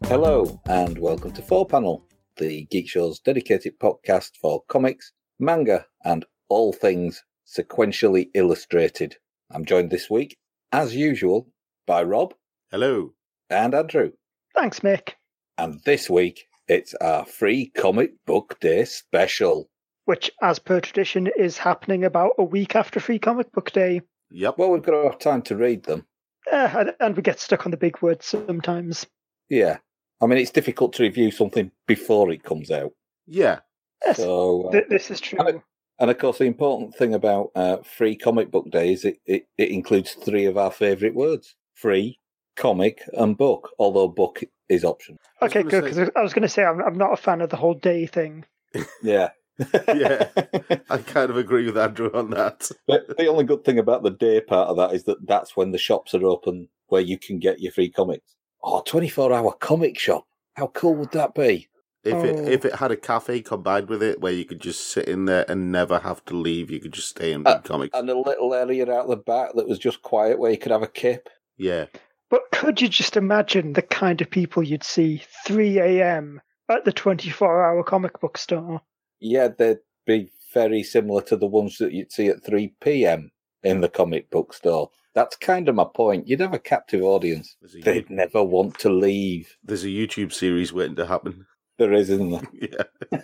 Hello, and welcome to 4Panel, the Geek Show's dedicated podcast for comics, manga, and all things sequentially illustrated. I'm joined this week, as usual, by Rob. Hello. And Andrew. Thanks, Mick. And this week, it's our Free Comic Book Day special. Which, as per tradition, is happening about a week after Free Comic Book Day. Yep. Well, we've got to have time to read them. And we get stuck on the big words sometimes. Yeah. I mean, it's difficult to review something before it comes out. Yeah. Yes, So, this is true. And of course, the important thing about Free Comic Book Day is it includes three of our favourite words. Free, comic, and book, although book is optional. Okay, good, because I was going to say I'm not a fan of the whole day thing. Yeah. Yeah. I kind of agree with Andrew on that. But the only good thing about the day part of that is that that's when the shops are open where you can get your free comics. Oh, 24-hour comic shop. How cool would that be? If it had a cafe combined with it where you could just sit in there and never have to leave, you could just stay and read comics. And a little area out the back that was just quiet where you could have a kip. Yeah. But could you just imagine the kind of people you'd see 3 a.m. at the 24-hour comic book store? Yeah, they'd be very similar to the ones that you'd see at 3 p.m. in the comic book store. That's kind of my point. You'd have a captive audience. They'd never want to leave. There's a YouTube series waiting to happen. There is, isn't there?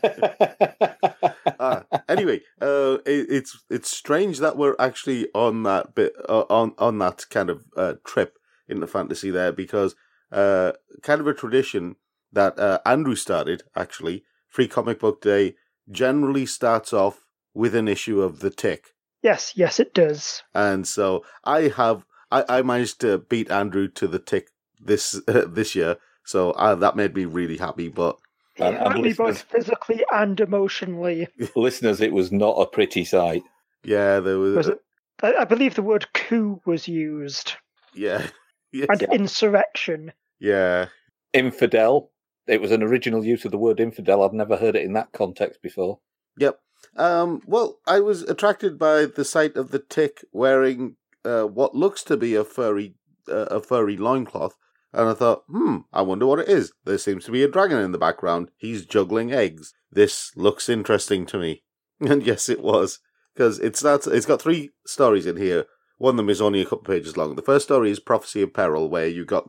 Yeah. Anyway, it's strange that we're actually on that bit on that kind of trip into fantasy there, because kind of a tradition that Andrew started, actually. Free Comic Book Day generally starts off with an issue of The Tick. Yes, it does. And so I managed to beat Andrew to The Tick this year, so that made me really happy. But both physically and emotionally. Listeners, it was not a pretty sight. Yeah, there was. I believe the word coup was used. Yeah. Yes. And insurrection. Yeah. Infidel. It was an original use of the word infidel. I'd never heard it in that context before. Yep. Well, I was attracted by the sight of the Tick wearing what looks to be a furry loincloth, and I thought, I wonder what it is. There seems to be a dragon in the background. He's juggling eggs. This looks interesting to me. And yes, it was, because it's got 3 stories in here. One of them is only a couple of pages long. The first story is Prophecy of Peril, where you've got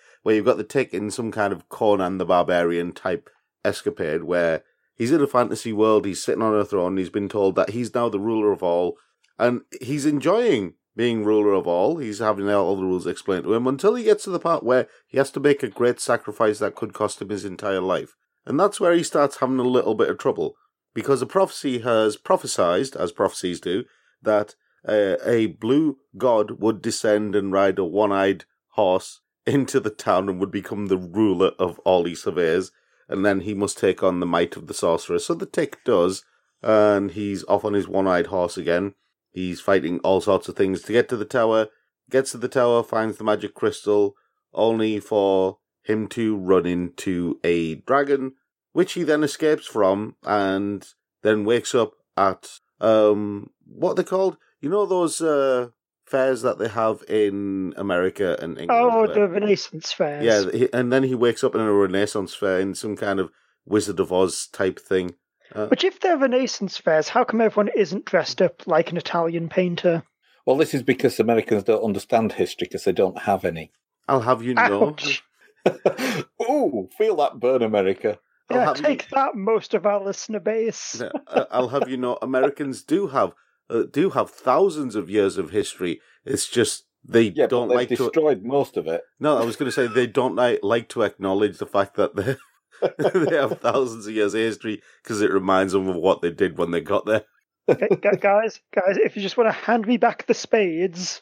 the Tick in some kind of Conan the Barbarian type escapade, where he's in a fantasy world, he's sitting on a throne, he's been told that he's now the ruler of all, and he's enjoying being ruler of all. He's having all the rules explained to him until he gets to the part where he has to make a great sacrifice that could cost him his entire life. And that's where he starts having a little bit of trouble, because a prophecy has prophesied, as prophecies do, that a blue god would descend and ride a one-eyed horse into the town and would become the ruler of all he surveys, and then he must take on the might of the sorcerer. So the Tick does, and he's off on his one-eyed horse again. He's fighting all sorts of things to get to the tower, gets to the tower, finds the magic crystal, only for him to run into a dragon, which he then escapes from, and then wakes up at, what are they called? You know those fairs that they have in America and England? Oh, the Renaissance fairs. Yeah, and then he wakes up in a Renaissance fair in some kind of Wizard of Oz type thing. But if they're Renaissance fairs, how come everyone isn't dressed up like an Italian painter? Well, this is because Americans don't understand history because they don't have any. I'll have you know. Ooh, feel that burn, America. Yeah, take that, most of our listener base. I'll have you know, Americans do have thousands of years of history. It's just they don't like to destroyed most of it. No, I was going to say they don't like to acknowledge the fact that they they have thousands of years of history because it reminds them of what they did when they got there. Okay, guys, if you just want to hand me back the spades.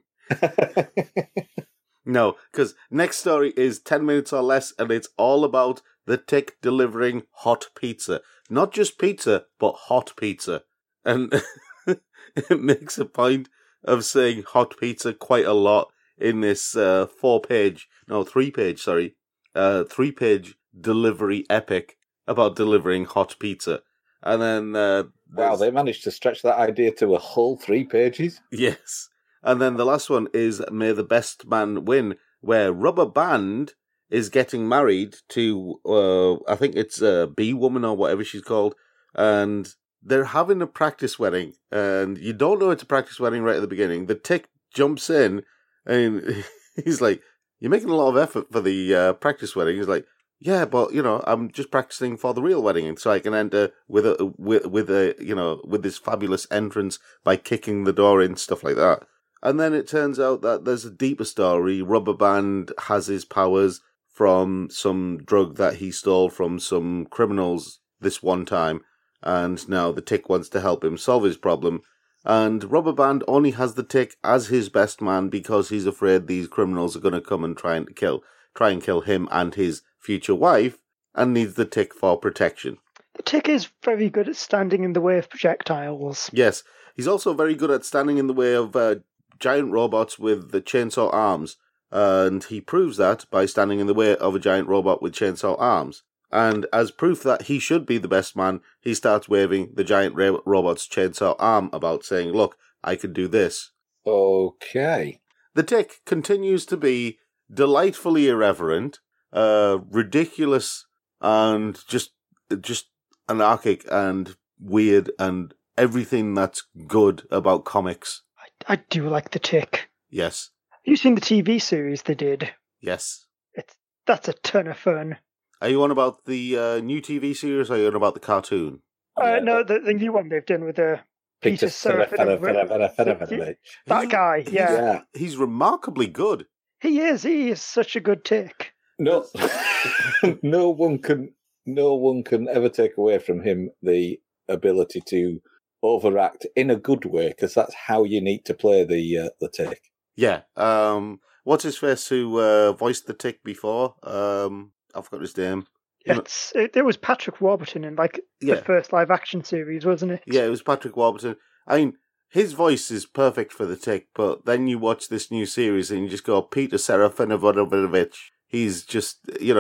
No, because next story is 10 minutes or less, and it's all about the Tick delivering hot pizza. Not just pizza, but hot pizza. And it makes a point of saying hot pizza quite a lot in this 3-page delivery epic about delivering hot pizza. And then... wow, they managed to stretch that idea to a whole 3 pages? Yes. And then the last one is May the Best Man Win, where Rubber Band is getting married to, I think it's B-Woman or whatever she's called, and they're having a practice wedding, and you don't know it's a practice wedding right at the beginning. The Tick jumps in, and he's like, "You're making a lot of effort for the practice wedding." He's like, "Yeah, but I'm just practicing for the real wedding, so I can enter with this fabulous entrance by kicking the door in, stuff like that." And then it turns out that there's a deeper story. Rubber Band has his powers from some drug that he stole from some criminals this one time, and now the Tick wants to help him solve his problem. And Rubber Band only has the Tick as his best man because he's afraid these criminals are going to come and try and kill him and his future wife, and needs the Tick for protection. The Tick is very good at standing in the way of projectiles. Yes, he's also very good at standing in the way of giant robots with the chainsaw arms, and he proves that by standing in the way of a giant robot with chainsaw arms. And as proof that he should be the best man, he starts waving the giant robot's chainsaw arm about, saying, "Look, I can do this." Okay. The Tick continues to be delightfully irreverent, ridiculous, and just anarchic and weird, and everything that's good about comics. I do like the Tick. Yes. Have you seen the TV series they did? Yes. That's a ton of fun. Are you on about the new TV series, or are you on about the cartoon? No, the new one they've done with Peter Serafinovich. That guy, yeah. He's remarkably good. He is such a good Tick. No, no one can ever take away from him the ability to overact in a good way, because that's how you need to play the Tick. Yeah. What's his face who voiced the Tick before? I forgot his name. There was Patrick Warburton in the first live action series, wasn't it? Yeah, it was Patrick Warburton. I mean, his voice is perfect for the Tick, but then you watch this new series and you just go, Peter Serafinovich. He's just,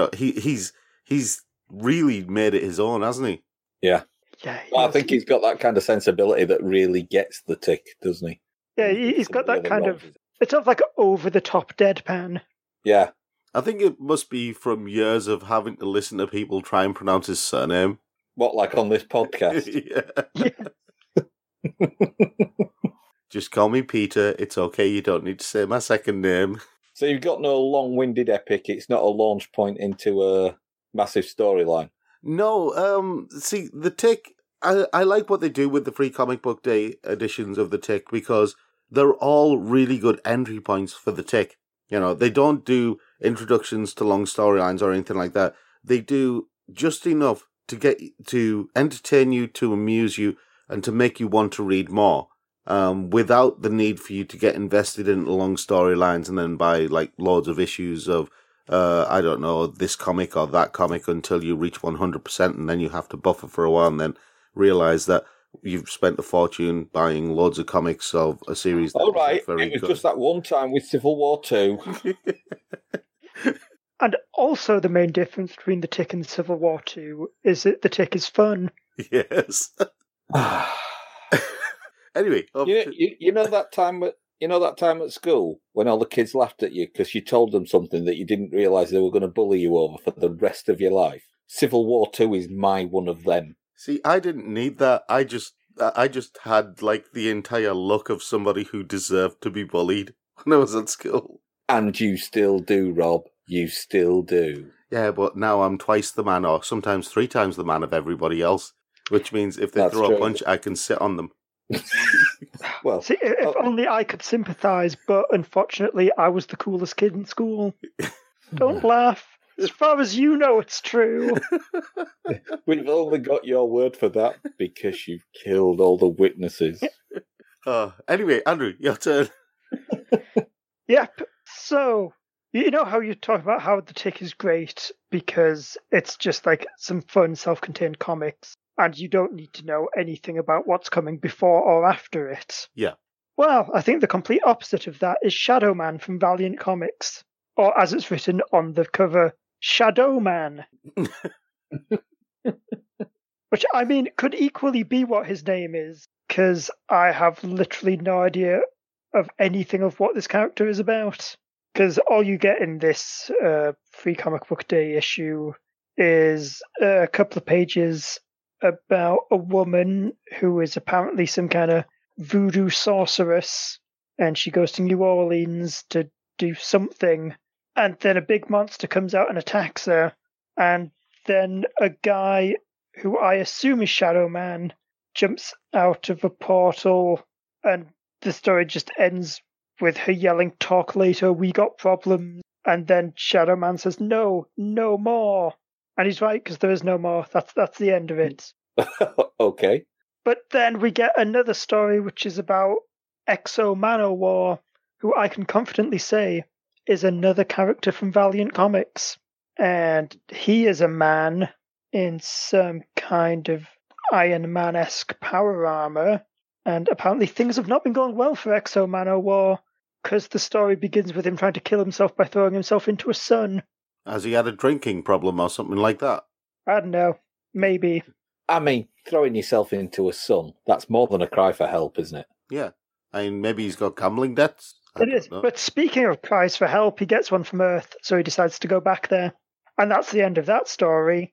he's really made it his own, hasn't he? Yeah. Yeah. Well, I think he's got that kind of sensibility that really gets the Tick, doesn't he? Yeah, he's got that kind of, it's sort of like over the top deadpan. Yeah. I think it must be from years of having to listen to people try and pronounce his surname. What, like on this podcast? Yeah. Just call me Peter. It's okay. You don't need to say my second name. So you've got no long-winded epic. It's not a launch point into a massive storyline. No. See, the Tick, I like what they do with the Free Comic Book Day editions of the Tick, because they're all really good entry points for the Tick. They don't do introductions to long storylines or anything like that. They do just enough to get to entertain you, to amuse you, and to make you want to read more, without the need for you to get invested in long storylines and then buy loads of issues of, I don't know, this comic or that comic until you reach 100%, and then you have to buffer for a while and then realize that you've spent a fortune buying loads of comics of a series. All right, it was just that one time with Civil War 2. And also the main difference between the Tick and Civil War 2 is that the Tick is fun. Yes. Anyway, you know that time at school when all the kids laughed at you because you told them something that you didn't realise they were going to bully you over for the rest of your life? Civil War 2 is my one of them. See, I didn't need that. I just had the entire look of somebody who deserved to be bullied when I was at school. And you still do, Rob. You still do. Yeah, but now I'm twice the man, or sometimes 3 times the man of everybody else. Which means if they throw a punch, I can sit on them. Well, see, if only I could sympathise, but unfortunately I was the coolest kid in school. Don't laugh. As far as you know, it's true. We've only got your word for that because you've killed all the witnesses. Anyway, Andrew, your turn. Yep. So, you know how you talk about how the Tick is great because it's just some fun self-contained comics and you don't need to know anything about what's coming before or after it. Yeah. Well, I think the complete opposite of that is Shadow Man from Valiant Comics. Or as it's written on the cover, Shadow Man. Which, I mean, could equally be what his name is, because I have literally no idea of anything of what this character is about. because all you get in this Free Comic Book Day issue is a couple of pages about a woman who is apparently some kind of voodoo sorceress, and she goes to New Orleans to do something, and then a big monster comes out and attacks her, and then a guy who I assume is Shadow Man jumps out of a portal, and the story just ends with her yelling, "Talk later, we got problems." And then Shadow Man says, "No, no more." And he's right, because there is no more. That's the end of it. Okay. But then we get another story, which is about Exo Manowar, who I can confidently say is another character from Valiant Comics. And he is a man in some kind of Iron Man-esque power armor. And apparently things have not been going well for Exo Manowar, because the story begins with him trying to kill himself by throwing himself into a sun. Has he had a drinking problem or something like that? I don't know. Maybe. I mean, throwing yourself into a sun, that's more than a cry for help, isn't it? Yeah. I mean, maybe he's got gambling debts. It is. But speaking of cries for help, he gets one from Earth, so he decides to go back there. And that's the end of that story.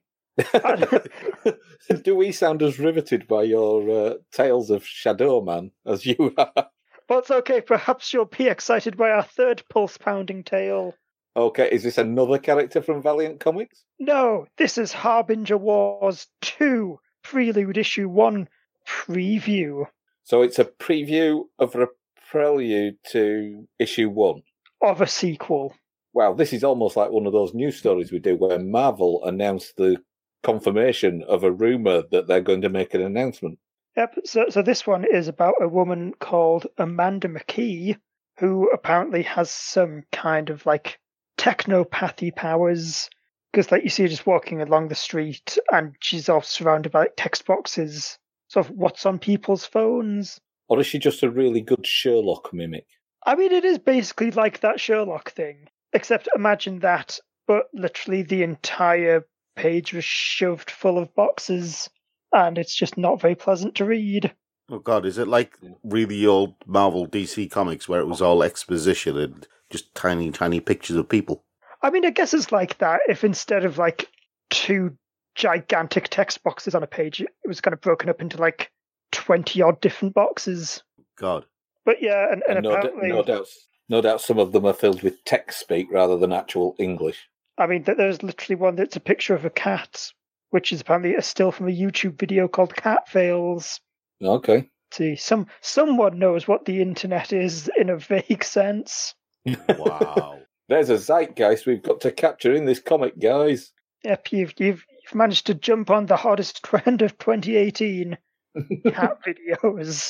Do we sound as riveted by your tales of Shadow Man as you are? Well, it's okay. Perhaps you'll be excited by our third pulse-pounding tale. Okay, is this another character from Valiant Comics? No, this is Harbinger Wars 2, Prelude Issue 1 preview. So it's a preview of a prelude to Issue 1. Of a sequel. Wow, this is almost like one of those news stories we do where Marvel announced the confirmation of a rumour that they're going to make an announcement. Yep, so this one is about a woman called Amanda McKee, who apparently has some kind of, like, technopathy powers, because, like, you see her just walking along the street, and she's all surrounded by, like, text boxes, sort of what's on people's phones. Or is she just a really good Sherlock mimic? I mean, it is basically like that Sherlock thing, except imagine that, but literally the entire page was shoved full of boxes, and it's just not very pleasant to read. Oh God, is it like really old Marvel DC comics where it was all exposition and just tiny, tiny pictures of people? I mean, I guess it's like that if instead of like 2 gigantic text boxes on a page, it was kind of broken up into like 20-odd different boxes. God. But yeah, and apparently... No doubt some of them are filled with text speak rather than actual English. I mean, there's literally one that's a picture of a cat, which is apparently a still from a YouTube video called Cat Fails. Okay. See, someone knows what the internet is in a vague sense. Wow. There's a zeitgeist we've got to capture in this comic, guys. Yep, you've managed to jump on the hottest trend of 2018. Cat videos.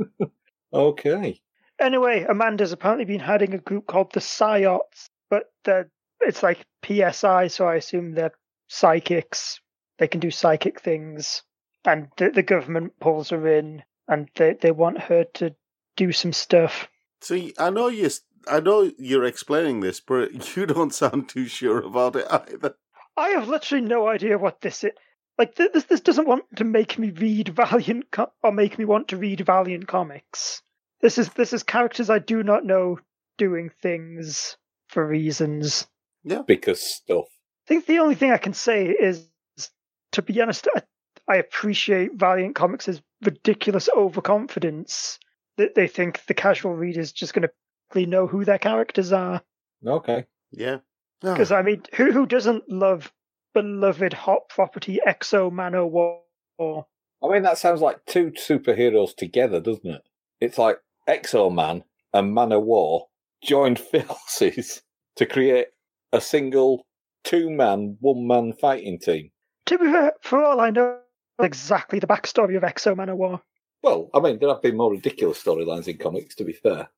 Okay. Anyway, Amanda's apparently been hiding a group called the Psyots, but it's like PSI, so I assume they're psychics. They can do psychic things. And the government pulls her in, and they want her to do some stuff. See, I know you're explaining this, but you don't sound too sure about it either. I have literally no idea what this is. Like, this doesn't want to make me read Valiant, or make me want to read Valiant Comics. This is characters I do not know doing things for reasons. Yeah. Because stuff. I think the only thing I can say is, to be honest, I appreciate Valiant Comics' ridiculous overconfidence that they think the casual reader is just going to really know who their characters are. Okay. Yeah. Because, I mean, who doesn't love beloved hot property Exo Manowar? I mean, that sounds like 2 superheroes together, doesn't it? It's like Exo Man and Man of War joined forces to create a single 2-man, 1-man fighting team. To be fair, for all I know, exactly the backstory of Exo Manowar. Well, I mean, there have been more ridiculous storylines in comics, to be fair.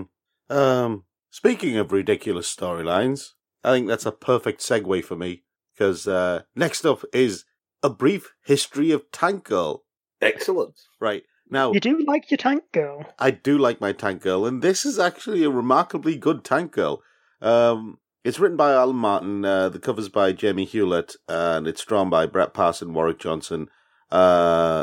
Speaking of ridiculous storylines, I think that's a perfect segue for me, because next up is a brief history of Tank Girl. Excellent. Right. Now, you do like your Tank Girl. I do like my Tank Girl, and this is actually a remarkably good Tank Girl. It's written by Alan Martin, the cover's by Jamie Hewlett, and it's drawn by Brett Parson, Warwick Johnson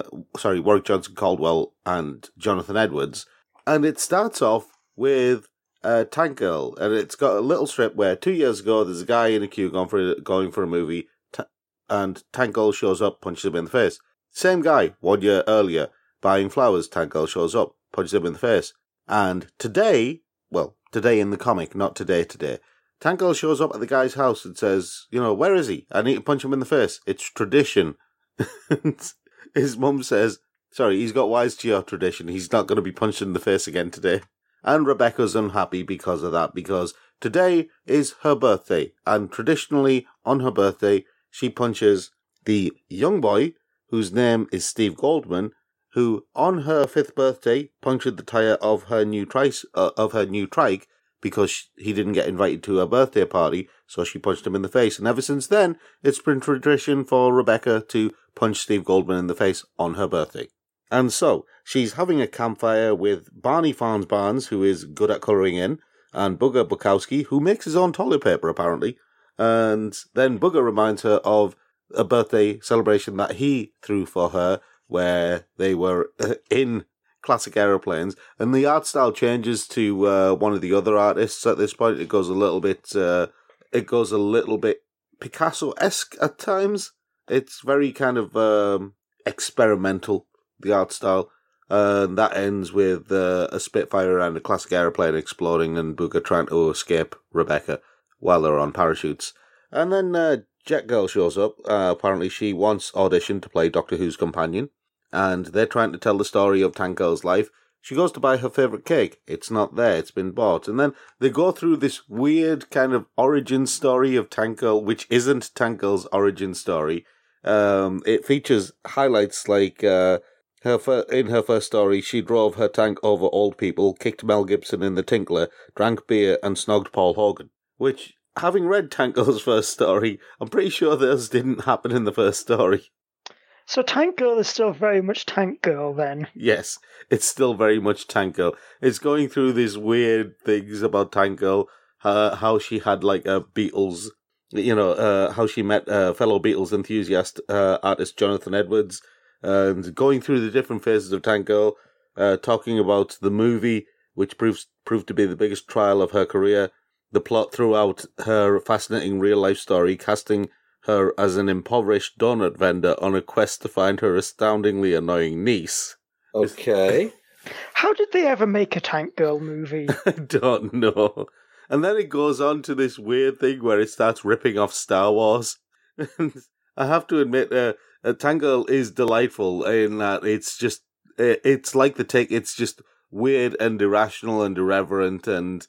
Caldwell, and Jonathan Edwards. And it starts off with Tank Girl, and it's got a little strip where 2 years ago there's a guy in a queue going for a movie, and Tank Girl shows up, punches him in the face. Same guy 1 year earlier buying flowers. Tank Girl shows up, punches him in the face. And today in the comic, not today, Tank Girl shows up at the guy's house and says, where is he? I need to punch him in the face. It's tradition. His mum says, sorry, he's got wise to your tradition. He's not going to be punched in the face again today. And Rebecca's unhappy because of that, because today is her birthday. And traditionally, on her birthday, she punches the young boy, whose name is Steve Goldman, who, on her 5th birthday, punctured the tyre of her new trike, because he didn't get invited to her birthday party, so she punched him in the face. And ever since then, it's been tradition for Rebecca to punch Steve Goldman in the face on her birthday. And so, she's having a campfire with Barney Barnes, who is good at colouring in, and Bugger Bukowski, who makes his own toilet paper, apparently. And then Bugger reminds her of a birthday celebration that he threw for her, where they were in classic aeroplanes, and the art style changes to one of the other artists at this point. It goes a little bit Picasso-esque at times. It's very kind of experimental, the art style, and that ends with a Spitfire and a classic aeroplane exploding and Booger trying to escape Rebecca while they're on parachutes. And then Jet Girl shows up. Apparently she once auditioned to play Doctor Who's companion, and they're trying to tell the story of Tank Girl's life. She goes to buy her favourite cake. It's not there, it's been bought. And then they go through this weird kind of origin story of Tank Girl, which isn't Tank Girl's origin story. It features highlights like in her first story, she drove her tank over old people, kicked Mel Gibson in the Tinkler, drank beer, and snogged Paul Hogan. Which, having read Tank Girl's first story, I'm pretty sure those didn't happen in the first story. So Tank Girl is still very much Tank Girl, then? Yes, it's still very much Tank Girl. It's going through these weird things about Tank Girl, how she had like a Beatles, how she met fellow Beatles enthusiast artist Jonathan Edwards, and going through the different phases of Tank Girl, talking about the movie, which proved to be the biggest trial of her career, the plot throughout her fascinating real-life story, casting her as an impoverished donut vendor on a quest to find her astoundingly annoying niece. Okay. How did they ever make a Tank Girl movie? I don't know. And then it goes on to this weird thing where it starts ripping off Star Wars. And I have to admit, Tank Girl is delightful in that it's like the Tick. It's just weird and irrational and irreverent, and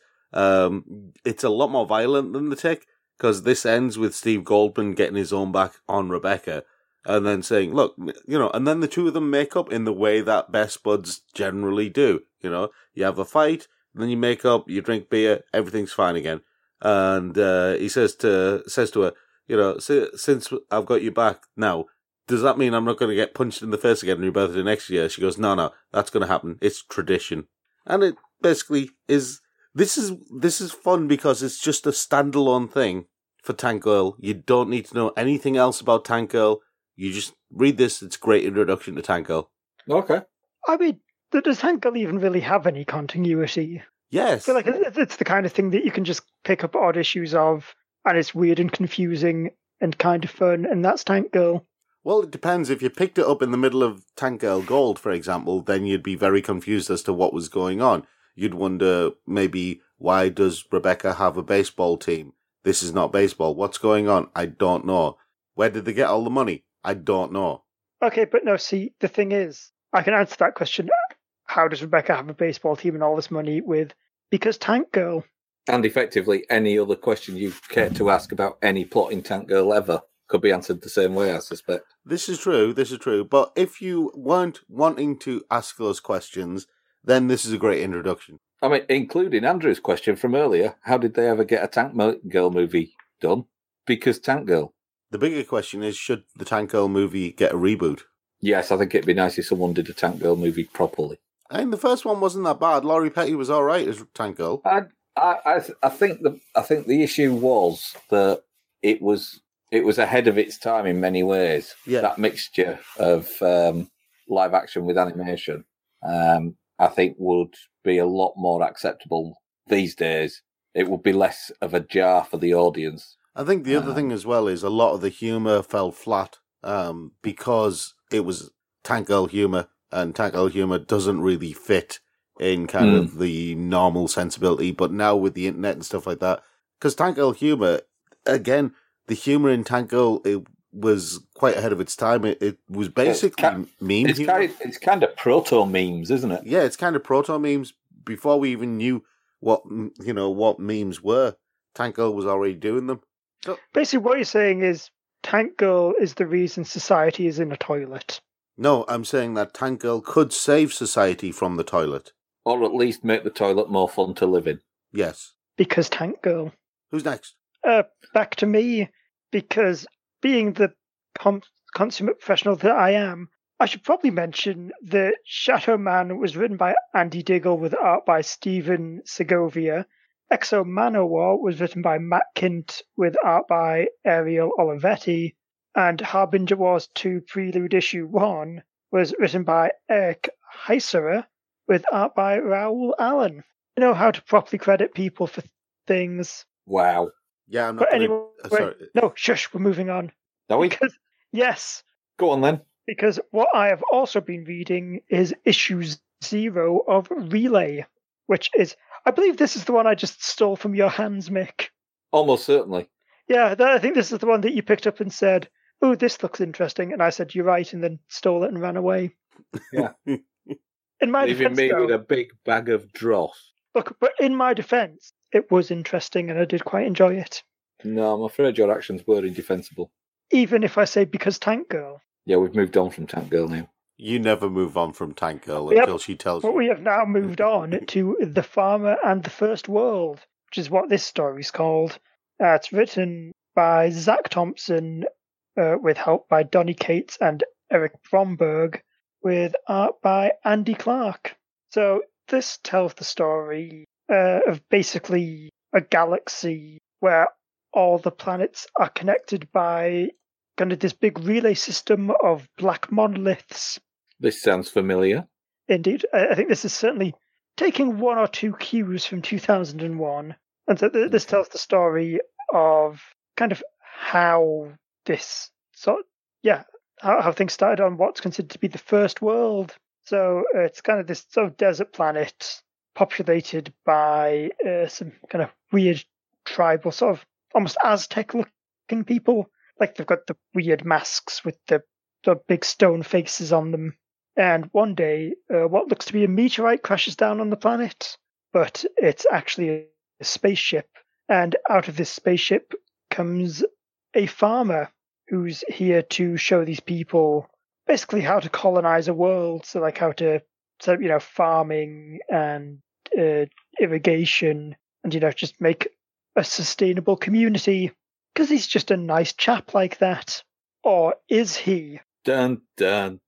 it's a lot more violent than the Tick, because this ends with Steve Goldman getting his own back on Rebecca and then saying, look, and then the two of them make up in the way that best buds generally do. You have a fight, and then you make up, you drink beer, everything's fine again. And he says to her, since I've got you back now, does that mean I'm not going to get punched in the face again on your birthday next year? She goes, no, that's going to happen. It's tradition. And it basically is. This is fun because it's just a standalone thing for Tank Girl. You don't need to know anything else about Tank Girl. You just read this. It's a great introduction to Tank Girl. Okay. I mean, does Tank Girl even really have any continuity? Yes. I feel like it's the kind of thing that you can just pick up odd issues of, and it's weird and confusing and kind of fun, and that's Tank Girl. Well, it depends. If you picked it up in the middle of Tank Girl Gold, for example, then you'd be very confused as to what was going on. You'd wonder, maybe, why does Rebecca have a baseball team? This is not baseball. What's going on? I don't know. Where did they get all the money? I don't know. Okay, but no, see, the thing is, I can answer that question. How does Rebecca have a baseball team and all this money because Tank Girl. And effectively, any other question you care to ask about any plot in Tank Girl ever could be answered the same way, I suspect. This is true. But if you weren't wanting to ask those questions, then this is a great introduction. I mean, including Andrew's question from earlier, how did they ever get a Tank Girl movie done? Because Tank Girl. The bigger question is, should the Tank Girl movie get a reboot? Yes, I think it'd be nice if someone did a Tank Girl movie properly. I mean, the first one wasn't that bad. Laurie Petty was all right as Tank Girl. I think the issue was that it was ahead of its time in many ways. Yeah. That mixture of live action with animation, I think would be a lot more acceptable these days, it would be less of a jar for the audience. I think the other thing as well is a lot of the humour fell flat because it was Tank Girl humour, and Tank Girl humour doesn't really fit in kind of the normal sensibility. But now with the internet and stuff like that, because Tank Girl humour, again, the humour in Tank Girl, it was quite ahead of its time. It was basically meme humour. It's kind of proto-memes, isn't it? Yeah, it's kind of proto-memes. Before we even knew what memes were, Tank Girl was already doing them. So, basically, what you're saying is Tank Girl is the reason society is in a toilet. No, I'm saying that Tank Girl could save society from the toilet. Or at least make the toilet more fun to live in. Yes. Because Tank Girl. Who's next? Back to me, because being the consummate professional that I am, I should probably mention that Shadow Man was written by Andy Diggle with art by Steven Segovia. Exo Manowar was written by Matt Kint with art by Ariel Olivetti. And Harbinger Wars 2 Prelude Issue 1 was written by Eric Heiserer with art by Raoul Allen. You know how to properly credit people for things. Wow. Yeah, I'm not. But anyway, sorry. no, shush, we're moving on. Are we? Yes. Go on then. Because what I have also been reading is issue 0 of Relay, which is, I believe this is the one I just stole from your hands, Mick. Almost certainly. Yeah, I think this is the one that you picked up and said, "Oh, this looks interesting," and I said, "You're right," and then stole it and ran away. Yeah. In my Leaving defense, me though, with a big bag of dross. look, but in my defense, it was interesting and I did quite enjoy it. No, I'm afraid your actions were indefensible. Even if I say because Tank Girl. Yeah, we've moved on from Tank Girl now. You never move on from Tank Girl Yep. until she tells But you. we have now moved on to The Farmer and the First World, which is what this story's called. It's written by Zach Thompson, with help by Donny Cates and Eric Bromberg, with art by Andy Clark. So this tells the story of basically a galaxy where all the planets are connected by kind of this big relay system of black monoliths. This sounds familiar. Indeed. I think this is certainly taking one or two cues from 2001. And so this tells the story of kind of how this how things started on what's considered to be the first world. So it's kind of this sort of desert planet populated by some kind of weird tribal, sort of almost Aztec-looking people. Like they've got the weird masks with the big stone faces on them. And one day, what looks to be a meteorite crashes down on the planet, but it's actually a spaceship. And out of this spaceship comes a farmer who's here to show these people basically how to colonize a world. So like how to set up, farming and irrigation and, just make a sustainable community. Because he's just a nice chap like that. Or is he? Dun, dun,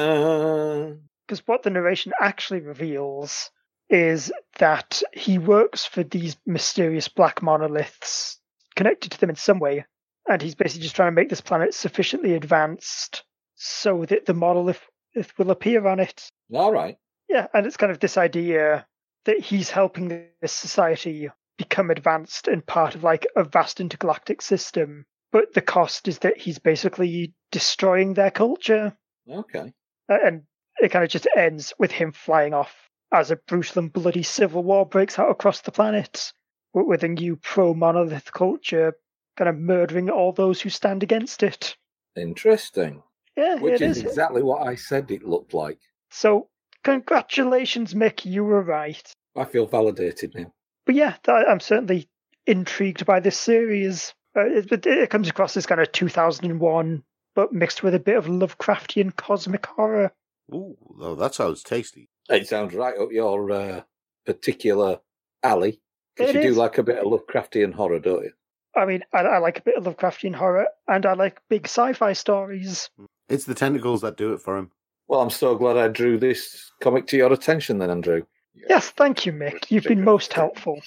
dun. Because what the narration actually reveals is that he works for these mysterious black monoliths, connected to them in some way, and he's basically just trying to make this planet sufficiently advanced so that the monolith will appear on it. All right. Yeah, and it's kind of this idea that he's helping this society become advanced and part of like a vast intergalactic system, but the cost is that he's basically destroying their culture. Okay. And it kind of just ends with him flying off as a brutal and bloody civil war breaks out across the planet, with a new pro-monolith culture kind of murdering all those who stand against it. Interesting. Yeah, Which it is exactly what I said it looked like. So, congratulations, Mick, you were right. I feel validated now. But yeah, I'm certainly intrigued by this series. It comes across as kind of 2001, but mixed with a bit of Lovecraftian cosmic horror. Ooh, oh, that sounds tasty. It sounds right up your particular alley. Because you do like a bit of Lovecraftian horror, don't you? I mean, I like a bit of Lovecraftian horror, and I like big sci-fi stories. It's the tentacles that do it for him. Well, I'm so glad I drew this comic to your attention then, Andrew. Yes, thank you, Mick. You've been most helpful.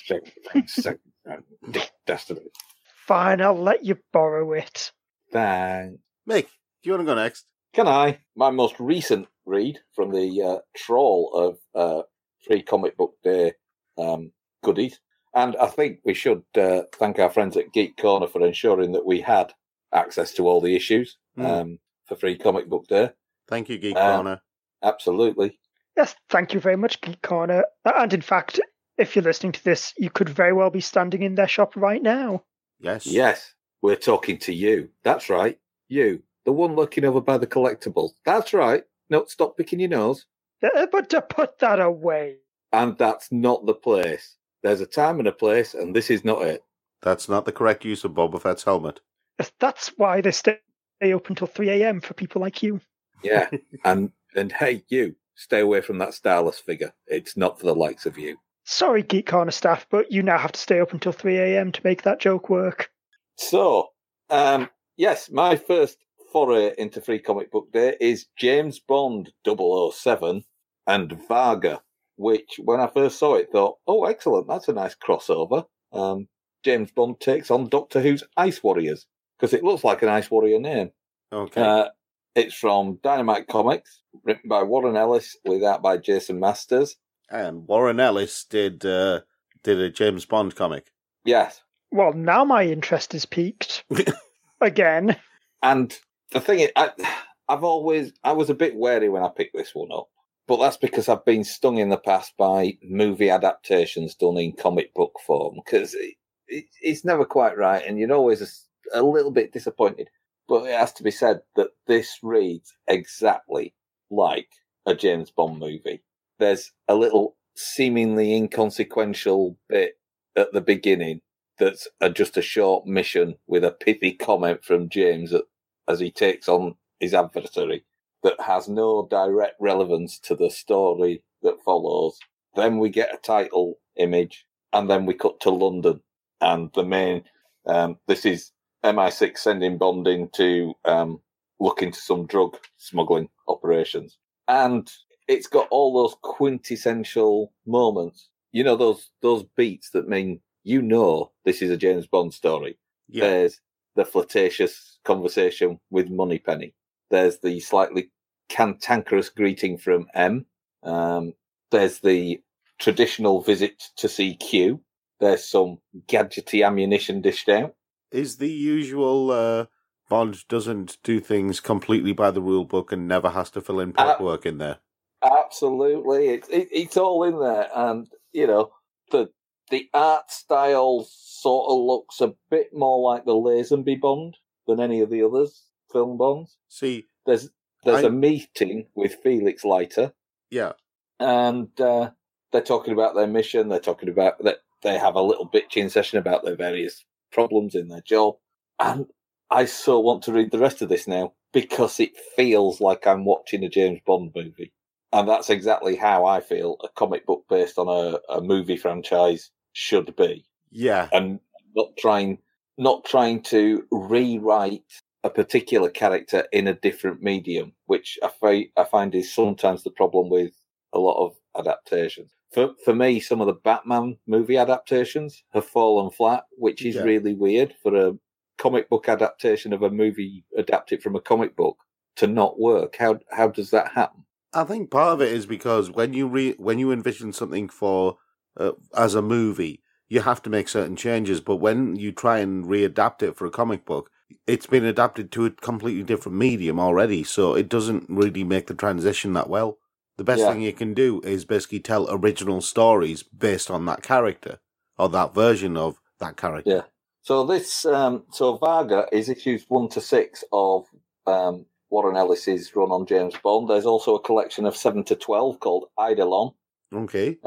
Fine, I'll let you borrow it. Thanks. Mick, do you want to go next? Can I? My most recent read from the trawl of Free Comic Book Day goodies And I think we should thank our friends at Geek Corner for ensuring that we had access to all the issues for Free Comic Book Day. Thank you, Geek Corner. Absolutely. Yes, thank you very much, Geek Corner. And in fact, if you're listening to this, you could very well be standing in their shop right now. Yes. Yes, we're talking to you. That's right. You, the one looking over by the collectibles. That's right. No, stop picking your nose. But to put that away. And that's not the place. There's a time and a place, and this is not it. That's not the correct use of Boba Fett's helmet. That's why they stay open till 3 a.m. for people like you. Yeah, and hey, you, stay away from that Starless figure. It's not for the likes of you. Sorry, Geek Corner staff, but you now have to stay up until 3 a.m. to make that joke work. So, yes, my first foray into Free Comic Book Day is James Bond 007 and Varga, which, when I first saw it, thought, oh, excellent, that's a nice crossover. James Bond takes on Doctor Who's Ice Warriors, because it looks like an Ice Warrior name. Okay. It's from Dynamite Comics, written by Warren Ellis, with art by Jason Masters. And Warren Ellis did a James Bond comic. Yes. Well, now my interest is piqued. Again. And the thing is, I was a bit wary when I picked this one up, but that's because I've been stung in the past by movie adaptations done in comic book form, because it's never quite right, and you're always a little bit disappointed. But it has to be said that this reads exactly like a James Bond movie. There's a little seemingly inconsequential bit at the beginning that's just a short mission with a pithy comment from James as he takes on his adversary that has no direct relevance to the story that follows. Then we get a title image, and then we cut to London. And the main, this is MI6 sending Bond in to look into some drug smuggling operations. And it's got all those quintessential moments. You know, those beats that mean, you know, this is a James Bond story. Yeah. There's the flirtatious conversation with Moneypenny. There's the slightly cantankerous greeting from M. There's the traditional visit to see Q. There's some gadgety ammunition dished out. Is the usual Bond doesn't do things completely by the rule book and never has to fill in prep work in there? Absolutely. It's all in there. And, you know, the art style sort of looks a bit more like the Lazenby Bond than any of the others film Bonds. See, there's a meeting with Felix Leiter. Yeah. And they're talking about their mission. They're talking about that they have a little bitching session about their various problems in their job. And I so want to read the rest of this now because it feels like I'm watching a James Bond movie. And that's exactly how I feel a comic book based on a movie franchise should be. Yeah. And not trying to rewrite a particular character in a different medium, which I find is sometimes the problem with a lot of adaptations. For me, some of the Batman movie adaptations have fallen flat, which is really weird for a comic book adaptation of a movie adapted from a comic book to not work. How does that happen? I think part of it is because when you envision something for as a movie, you have to make certain changes. But when you try and readapt it for a comic book, it's been adapted to a completely different medium already, so it doesn't really make the transition that well. The best thing you can do is basically tell original stories based on that character or that version of that character. Yeah. So this, Varga is issues 1 to 6 of Warren Ellis's run on James Bond. There's also a collection of 7 to 12 called Eidolon. Okay.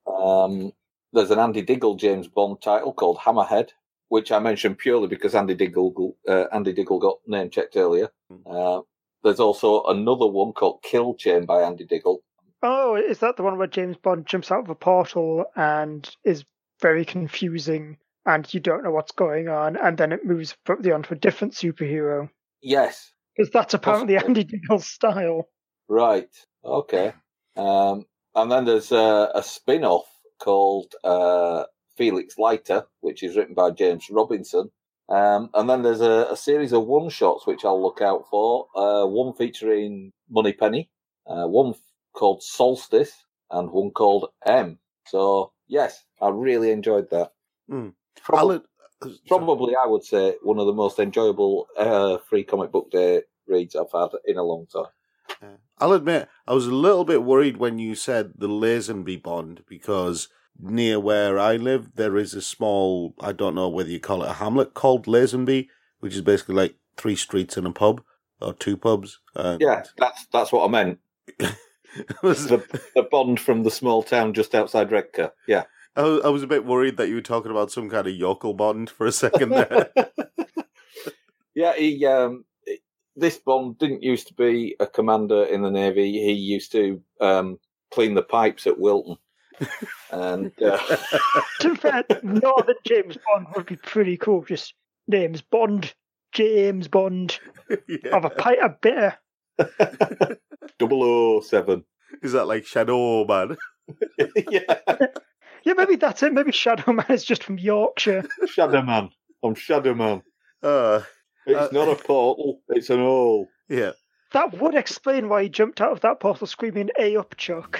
There's an Andy Diggle James Bond title called Hammerhead, which I mentioned purely because Andy Diggle got name checked earlier. There's also another one called Kill Chain by Andy Diggle. Oh, is that the one where James Bond jumps out of a portal and is very confusing and you don't know what's going on, and then it moves abruptly onto a different superhero? Yes. Because that's apparently Andy Diggle's style. Right. Okay. And then there's a spin-off called Felix Leiter, which is written by James Robinson. And then there's a series of one-shots which I'll look out for. One featuring Moneypenny, one called Solstice, and one called M. So, yes, I really enjoyed that. Probably, I would say, one of the most enjoyable free comic book day reads I've had in a long time. I'll admit, I was a little bit worried when you said the Lazenby Bond, because near where I live, there is a small, I don't know whether you call it a hamlet, called Lazenby, which is basically like 3 streets and a pub, or 2 pubs. Yeah, that's what I meant. the Bond from the small town just outside Redcar, yeah. I was a bit worried that you were talking about some kind of yokel Bond for a second there. Yeah, this Bond didn't used to be a commander in the Navy. He used to clean the pipes at Wilton. And to be fair, Northern James Bond would be pretty cool. Just names Bond, James Bond, have a pint of bitter. 007. Is that like Shadow Man? Yeah. Yeah, maybe that's it. Maybe Shadow Man is just from Yorkshire. Shadow Man. I'm Shadow Man. It's not a portal, it's an hole. Yeah. That would explain why he jumped out of that portal screaming, "A up, Chuck."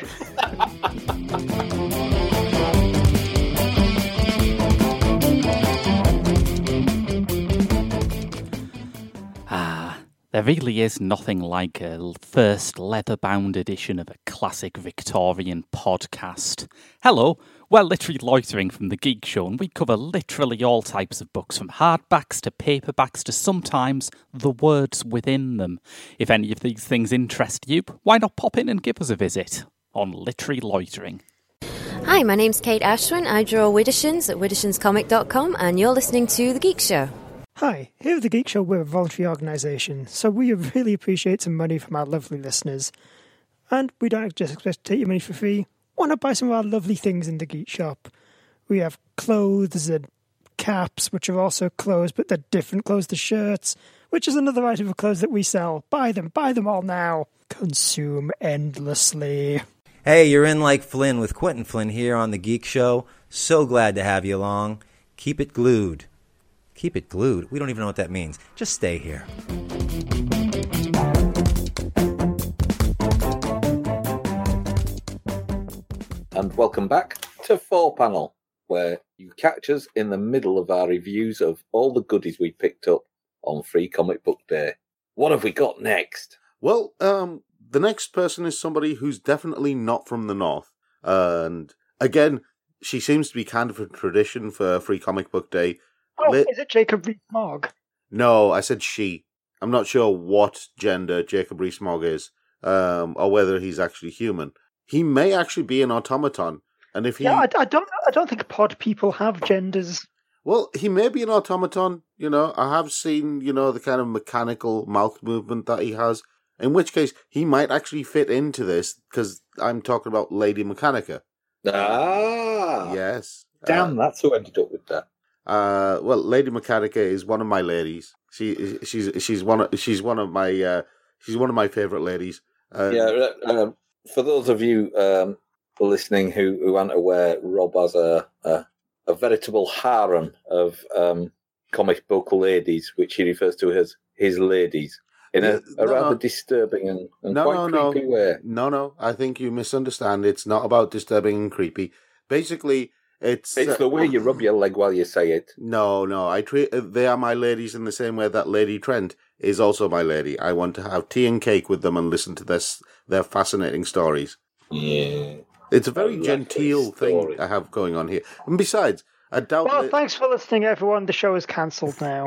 There really is nothing like a first leather-bound edition of a classic Victorian podcast. Hello, we're Literally Loitering from The Geek Show, and we cover literally all types of books, from hardbacks to paperbacks to sometimes the words within them. If any of these things interest you, why not pop in and give us a visit on Literally Loitering. Hi, my name's Kate Ashwin. I draw Widdershins at widdershinscomic.com, and you're listening to The Geek Show. Hi, here at The Geek Show, we're a voluntary organisation, so we really appreciate some money from our lovely listeners. And we don't just expect to take your money for free. Why not buy some of our lovely things in the Geek Shop? We have clothes and caps, which are also clothes, but they're different clothes to shirts, which is another item of clothes that we sell. Buy them all now. Consume endlessly. Hey, you're in like Flynn with Quentin Flynn here on The Geek Show. So glad to have you along. Keep it glued. Keep it glued? We don't even know what that means. Just stay here. And welcome back to 4Panel, where you catch us in the middle of our reviews of all the goodies we picked up on Free Comic Book Day. What have we got next? Well, the next person is somebody who's definitely not from the North. And again, she seems to be kind of a tradition for Free Comic Book Day. Oh, is it Jacob Rees-Mogg? No, I said she. I'm not sure what gender Jacob Rees-Mogg is, or whether he's actually human. He may actually be an automaton, and if he... Yeah, I don't think pod people have genders. Well, he may be an automaton, you know. I have seen, you know, the kind of mechanical mouth movement that he has, in which case he might actually fit into this, because I'm talking about Lady Mechanica. Ah! Yes. Damn, that's who ended up with that. Well, Lady Mechanica is one of my ladies. She's one of my favorite ladies. For those of you listening who aren't aware, Rob has a veritable harem of comic book ladies, which he refers to as his ladies, in a rather disturbing and quite creepy way. No, I think you misunderstand. It's not about disturbing and creepy. Basically, it's the way you rub your leg while you say it. No, they are my ladies in the same way that Lady Trent is also my lady. I want to have tea and cake with them and listen to their fascinating stories. Yeah. It's a very genteel thing I have going on here. And besides, I doubt... Well, thanks for listening, everyone. The show is cancelled now.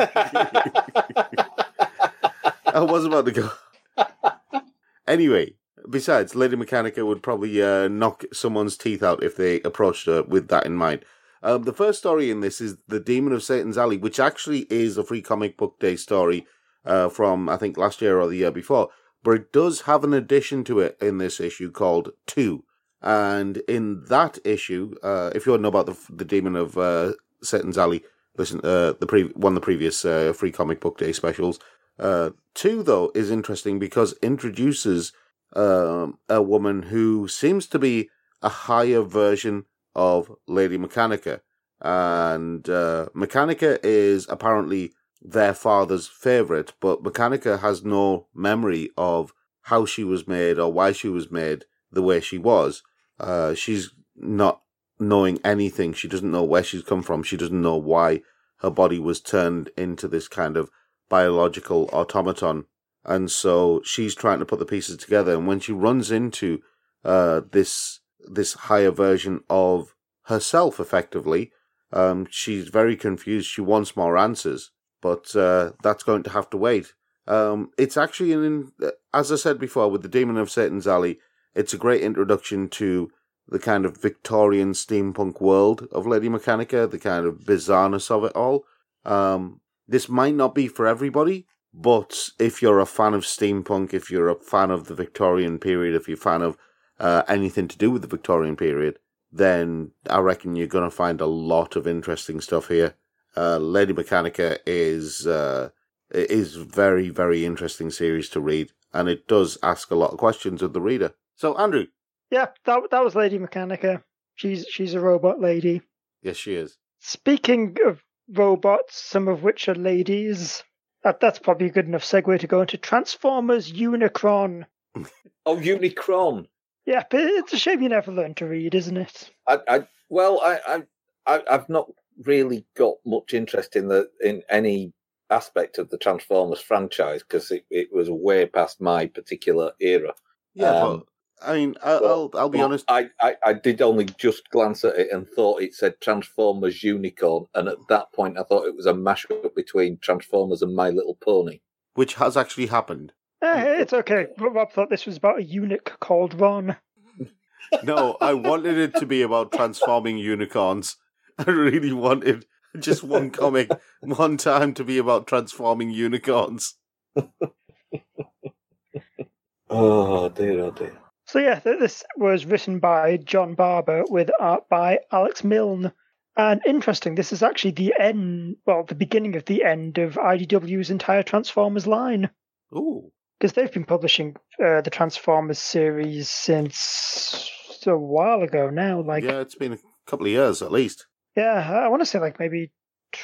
I was about to go. Anyway, besides, Lady Mechanica would probably knock someone's teeth out if they approached her with that in mind. The first story in this is The Demon of Satan's Alley, which actually is a Free Comic Book Day story from, I think, last year or the year before. But it does have an addition to it in this issue called 2. And in that issue, if you want to know about the Demon of Satan's Alley, listen, one of the previous Free Comic Book Day specials. 2, though, is interesting because it introduces a woman who seems to be a higher version of Lady Mechanica. And Mechanica is apparently their father's favourite, but Mechanica has no memory of how she was made or why she was made the way she was. She's not knowing anything. She doesn't know where she's come from. She doesn't know why her body was turned into this kind of biological automaton. And so she's trying to put the pieces together. And when she runs into this higher version of herself, effectively, she's very confused. She wants more answers, but that's going to have to wait. It's actually, as I said before, with the Demon of Satan's Alley, it's a great introduction to the kind of Victorian steampunk world of Lady Mechanica, the kind of bizarreness of it all. This might not be for everybody, but if you're a fan of steampunk, if you're a fan of the Victorian period, if you're a fan of anything to do with the Victorian period, then I reckon you're going to find a lot of interesting stuff here. Lady Mechanica is very, very interesting series to read, and it does ask a lot of questions of the reader. So, Andrew. Yeah, that was Lady Mechanica. She's a robot lady. Yes, she is. Speaking of robots, some of which are ladies, that's probably a good enough segue to go into Transformers Unicron. Oh, Unicron. Yeah, but it's a shame you never learned to read, isn't it? I've not really got much interest in any aspect of the Transformers franchise because it was way past my particular era. Yeah, I mean, I'll be honest. I did only just glance at it and thought it said Transformers Unicorn, and at that point I thought it was a mashup between Transformers and My Little Pony. Which has actually happened. It's okay. Rob thought this was about a eunuch called Ron. No, I wanted it to be about transforming unicorns. I really wanted just one comic, one time to be about transforming unicorns. Oh dear. So yeah, this was written by John Barber with art by Alex Milne. And interesting, this is actually the beginning of the end of IDW's entire Transformers line. Ooh. Because they've been publishing the Transformers series since a while ago now. Yeah, it's been a couple of years at least. Yeah, I want to say maybe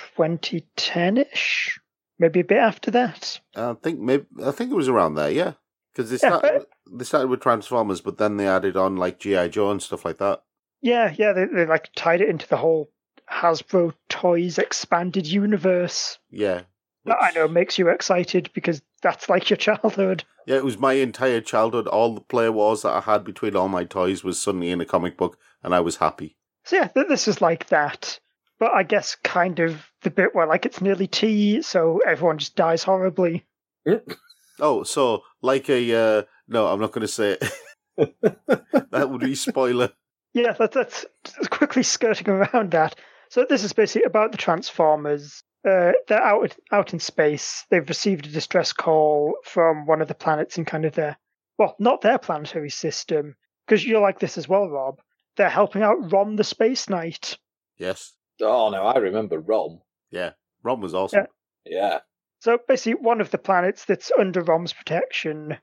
2010-ish, maybe a bit after that. I think it was around there, yeah. Because they started with Transformers, but then they added on G.I. Joe and stuff like that. Yeah, they tied it into the whole Hasbro Toys expanded universe. Yeah. That I know makes you excited because that's like your childhood. Yeah, it was my entire childhood. All the play wars that I had between all my toys was suddenly in a comic book, and I was happy. So yeah, this is like that. But I guess kind of the bit where it's nearly tea, so everyone just dies horribly. Oh, so no, I'm not going to say it. That would be spoiler. Yeah, that's quickly skirting around that. So this is basically about the Transformers. They're out in space. They've received a distress call from one of the planets in kind of not their planetary system, because you're like this as well, Rob. They're helping out Rom the Space Knight. Yes. Oh no, I remember Rom. Yeah, Rom was awesome. Yeah. So basically, one of the planets that's under Rom's protection,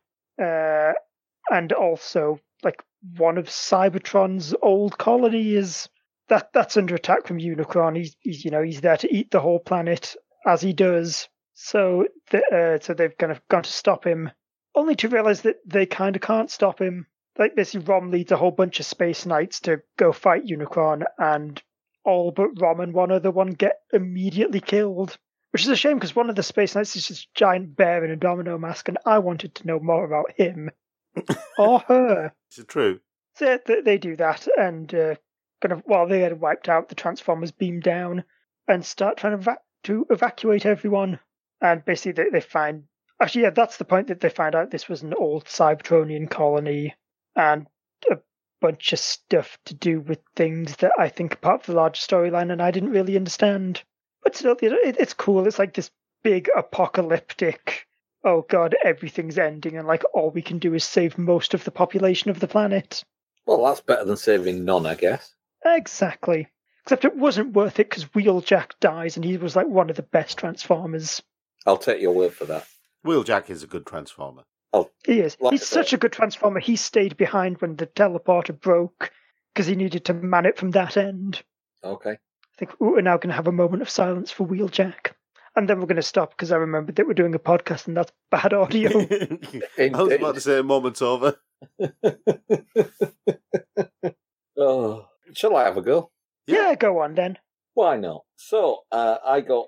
and also one of Cybertron's old colonies that's under attack from Unicron. He's there to eat the whole planet as he does. So they've kind of gone to stop him, only to realize that they kind of can't stop him. Basically, Rom leads a whole bunch of Space Knights to go fight Unicron, and all but Rom and one other one get immediately killed. Which is a shame because one of the Space Knights is just a giant bear in a domino mask, and I wanted to know more about him or her. Is it true? So they do that, and while they had wiped out, the Transformers beam down and start trying to evacuate everyone. And basically, they find that's the point that they find out this was an old Cybertronian colony and a bunch of stuff to do with things that I think are part of the large storyline, and I didn't really understand. But still, it's cool. It's like this big apocalyptic, oh god, everything's ending, and all we can do is save most of the population of the planet. Well, that's better than saving none, I guess. Exactly. Except it wasn't worth it because Wheeljack dies, and he was one of the best Transformers. I'll take your word for that. Wheeljack is a good Transformer. Oh, he is. He's such a good Transformer. He stayed behind when the teleporter broke because he needed to man it from that end. Okay. I think we're now going to have a moment of silence for Wheeljack. And then we're going to stop because I remembered that we're doing a podcast and that's bad audio. I was about to say a moment's over. Oh. Shall I have a go? Yeah, go on then. Why not? So, I got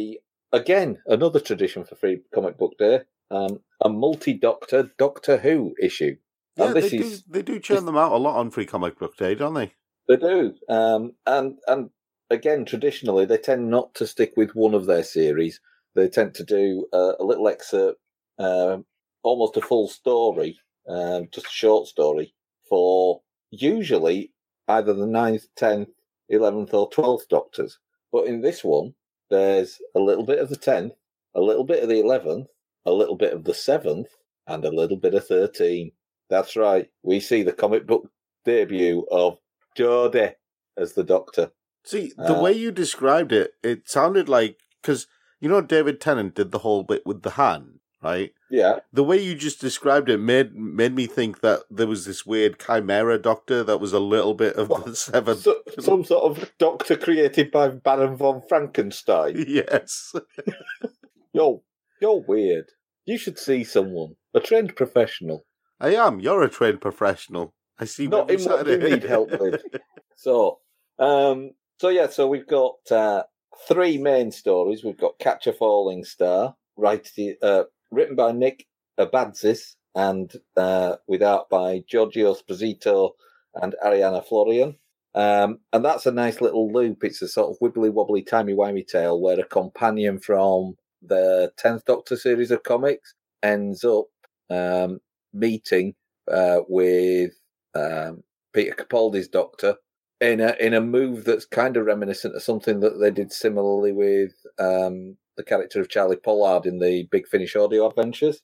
another tradition for Free Comic Book Day, a multi-Doctor Doctor Who issue. Yeah, And they do churn them out a lot on Free Comic Book Day, don't they? They do. And again, traditionally, they tend not to stick with one of their series. They tend to do a little excerpt, almost a full story, just a short story, for usually either the 9th, 10th, 11th or 12th Doctors. But in this one, there's a little bit of the 10th, a little bit of the 11th, a little bit of the 7th, and a little bit of 13. That's right. We see the comic book debut of Jodie as the Doctor. See, the way you described it, it sounded like... Because, you know, David Tennant did the whole bit with the hand, right? Yeah. The way you just described it made me think that there was this weird chimera Doctor that was a little bit of the 7th. Some sort of Doctor created by Baron von Frankenstein. Yes. You're weird. You should see someone, a trained professional. I am. You're a trained professional. I see. Not in what you need help with. So we've got 3 main stories. We've got Catch a Falling Star, written by Nick Abadzis and with art by Giorgio Esposito and Ariana Florian. And that's a nice little loop. It's a sort of wibbly-wobbly, timey-wimey tale where a companion from the 10th Doctor series of comics ends up meeting with Peter Capaldi's Doctor in a move that's kind of reminiscent of something that they did similarly with the character of Charlie Pollard in the Big Finish audio adventures,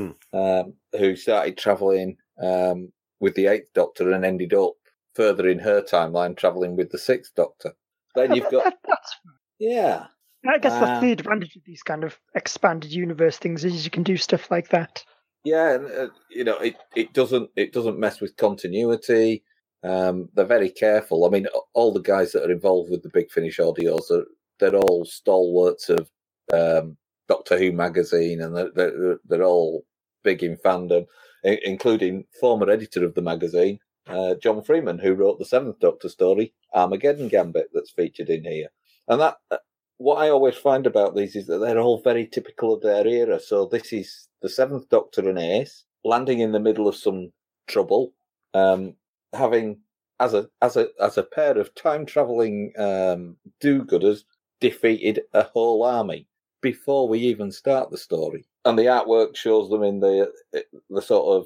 who started travelling with the 8th Doctor and ended up further in her timeline travelling with the 6th Doctor. Then you've got... Yeah. I guess that's the advantage of these kind of expanded universe things, is you can do stuff like that. Yeah, and it doesn't mess with continuity. They're very careful. I mean, all the guys that are involved with the Big Finish audios they're all stalwarts of Doctor Who magazine, and they're all big in fandom, including former editor of the magazine, John Freeman, who wrote the 7th Doctor story, Armageddon Gambit, that's featured in here. And that what I always find about these is that they're all very typical of their era. So this is the 7th Doctor and Ace landing in the middle of some trouble, having as a pair of time traveling do-gooders defeated a whole army before we even start the story. And the artwork shows them in the sort of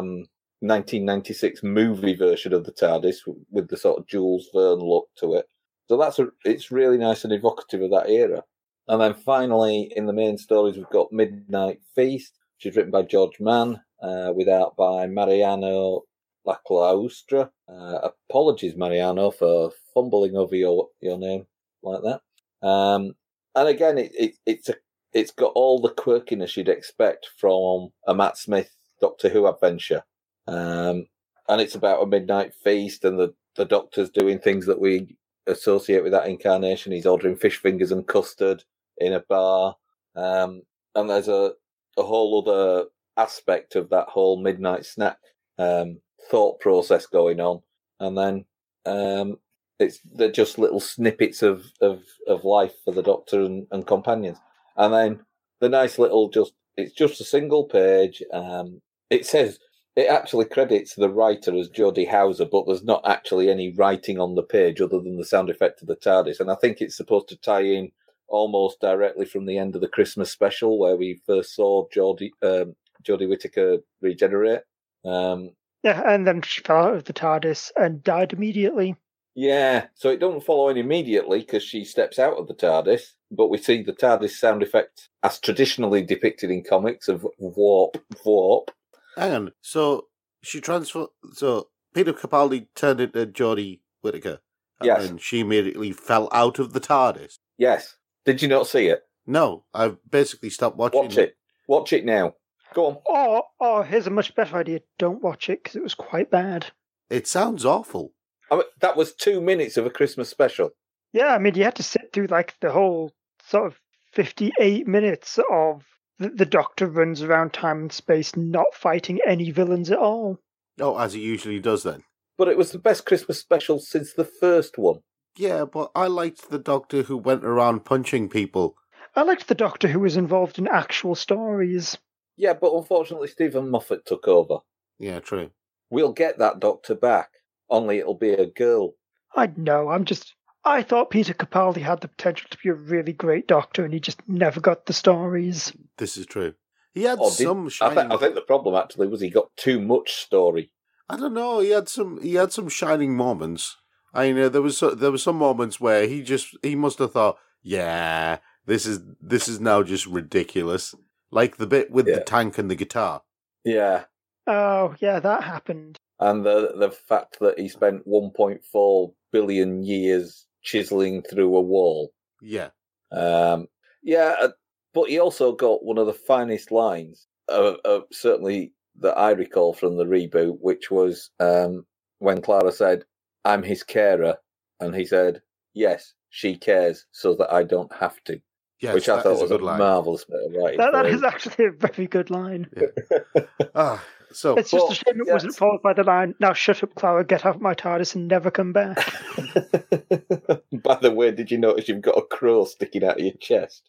1996 movie version of the TARDIS with the sort of Jules Verne look to it. So it's really nice and evocative of that era. And then finally, in the main stories, we've got Midnight Feast, which is written by George Mann, with art by Mariano Laclaustra. Apologies, Mariano, for fumbling over your name like that. And again, it's got all the quirkiness you'd expect from a Matt Smith Doctor Who adventure. And it's about a midnight feast, and the Doctor's doing things that we associate with that incarnation. He's ordering fish fingers and custard in a bar. And there's a whole other aspect of that whole midnight snack thought process going on. And then they're just little snippets of life for the Doctor and companions. And then the nice little it's just a single page. It actually credits the writer as Jodie Howser, but there's not actually any writing on the page other than the sound effect of the TARDIS. And I think it's supposed to tie in almost directly from the end of the Christmas special where we first saw Jodie Whittaker regenerate. Yeah, and then she fell out of the TARDIS and died immediately. Yeah, so it doesn't follow in immediately because she steps out of the TARDIS, but we see the TARDIS sound effect as traditionally depicted in comics of warp. Hang on, so so Peter Capaldi turned into Jodie Whittaker, and yes. then she immediately fell out of the TARDIS. Yes. Did you not see it? No, I've basically stopped watching it. Watch it now. Go on. Oh, here's a much better idea. Don't watch it, because it was quite bad. It sounds awful. I mean, that was 2 minutes of a Christmas special. Yeah, I mean, you had to sit through like the whole sort of 58 minutes of the Doctor runs around time and space not fighting any villains at all. Oh, as he usually does then. But it was the best Christmas special since the first one. Yeah, but I liked the Doctor who went around punching people. I liked the Doctor who was involved in actual stories. Yeah, but unfortunately Stephen Moffat took over. Yeah, true. We'll get that Doctor back, only it'll be a girl. I know, I thought Peter Capaldi had the potential to be a really great Doctor, and he just never got the stories. This is true. He had some I shining... think the problem actually was he got too much story. I don't know. He had some shining moments. I know there was some moments where he must have thought, yeah, this is now just ridiculous. Like the bit with the tank and the guitar. Yeah. Oh, yeah, that happened. And the fact that he spent 1.4 billion years chiseling through a wall. Yeah. But he also got one of the finest lines, certainly that I recall from the reboot, which was when Clara said, "I'm his carer," and he said, "Yes, she cares so that I don't have to." Yes, which I thought was a line. Marvellous bit of writing. That is actually a very good line. Yeah. So it's just a shame it wasn't followed by the line, "Now shut up, Clara, get out of my TARDIS and never come back." By the way, did you notice you've got a crow sticking out of your chest?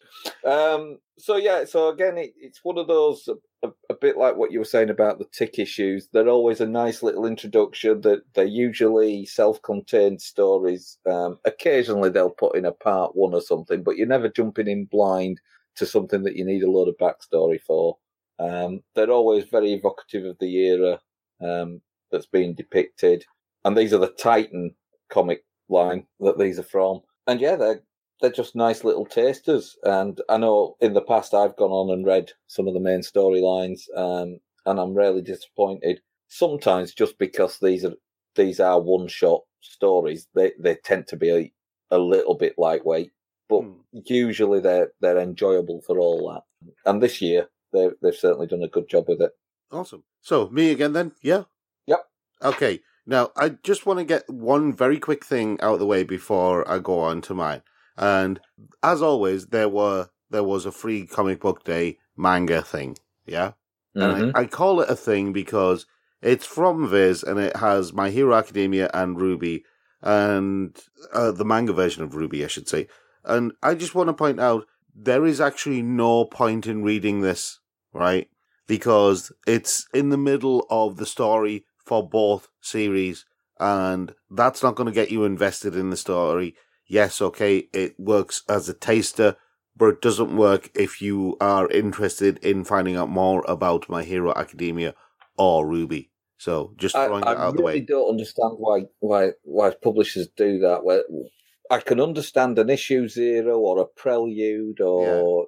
So again, it's one of those, a bit like what you were saying about the tick issues. They're always a nice little introduction. That they're usually self-contained stories. Occasionally they'll put in a part one or something, but you're never jumping in blind to something that you need a load of backstory for. They're always very evocative of the era that's being depicted. And these are the Titan comic line that these are from. And yeah, they're just nice little tasters. And I know in the past I've gone on and read some of the main storylines, and I'm rarely disappointed. Sometimes just because these are one-shot stories, they tend to be a little bit lightweight. But usually they're enjoyable for all that. And this year, they've certainly done a good job with it. Awesome. So, me again then? Yeah? Yep. Okay. Now, I just want to get one very quick thing out of the way before I go on to mine. And as always, there was a free comic book day manga thing. Yeah? Mm-hmm. And I call it a thing because it's from Viz and it has My Hero Academia and Ruby, and the manga version of Ruby, I should say. And I just want to point out, there is actually no point in reading this, right? Because it's in the middle of the story for both series, and that's not going to get you invested in the story. Yes, okay, it works as a taster, but it doesn't work if you are interested in finding out more about My Hero Academia or Ruby. So, just throwing that out of the way. I really don't understand why publishers do that. Where I can understand an issue 0 or a prelude or,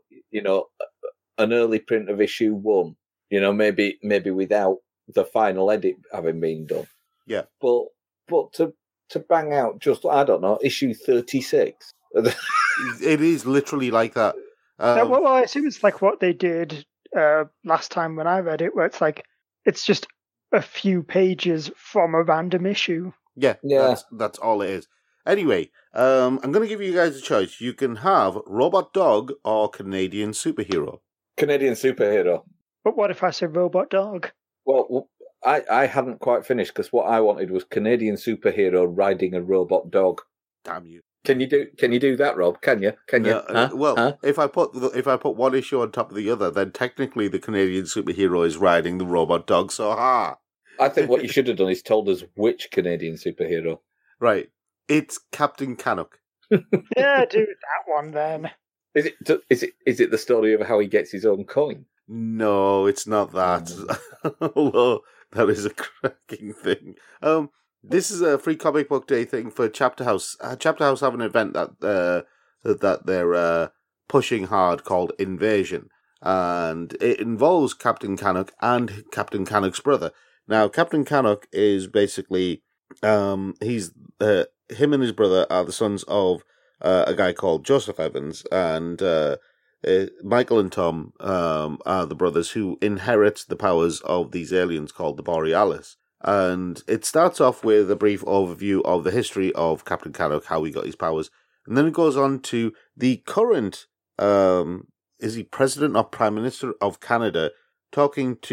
an early print of issue 1, maybe without the final edit having been done. Yeah. But to bang out just, I don't know, issue 36. It is literally like that. Well, I assume it's like what they did last time when I read it, where it's just a few pages from a random issue. Yeah. That's all it is. Anyway, I'm going to give you guys a choice. You can have Robot Dog or Canadian Superhero. Canadian Superhero. But what if I say Robot Dog? Well, I hadn't quite finished because what I wanted was Canadian Superhero riding a robot dog. Damn you! Can you do that, Rob? Can you? If I put one issue on top of the other, then technically the Canadian Superhero is riding the robot dog. So I think what you should have done is told us which Canadian Superhero. Right. It's Captain Canuck. Yeah, do that one then. Is it the story of how he gets his own coin? No, it's not that. Although that is a cracking thing. This is a free comic book day thing for Chapter House. Chapter House have an event that they're pushing hard called Invasion, and it involves Captain Canuck and Captain Canuck's brother. Now, Captain Canuck is basically he's him and his brother are the sons of a guy called Joseph Evans, and Michael and Tom are the brothers who inherit the powers of these aliens called the Borealis. And it starts off with a brief overview of the history of Captain Canuck, how he got his powers, and then it goes on to the current, is he President or Prime Minister of Canada, talking to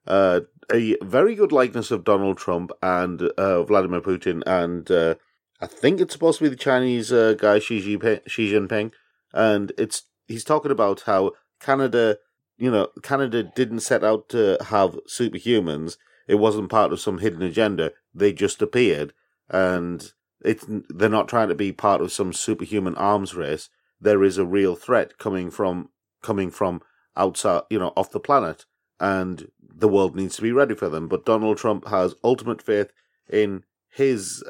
a very good likeness of Donald Trump and Vladimir Putin, and I think it's supposed to be the Chinese guy Xi Jinping, and he's talking about how Canada didn't set out to have superhumans. It wasn't part of some hidden agenda. They just appeared, and they're not trying to be part of some superhuman arms race. There is a real threat coming from outside, off the planet, and the world needs to be ready for them. But Donald Trump has ultimate faith in his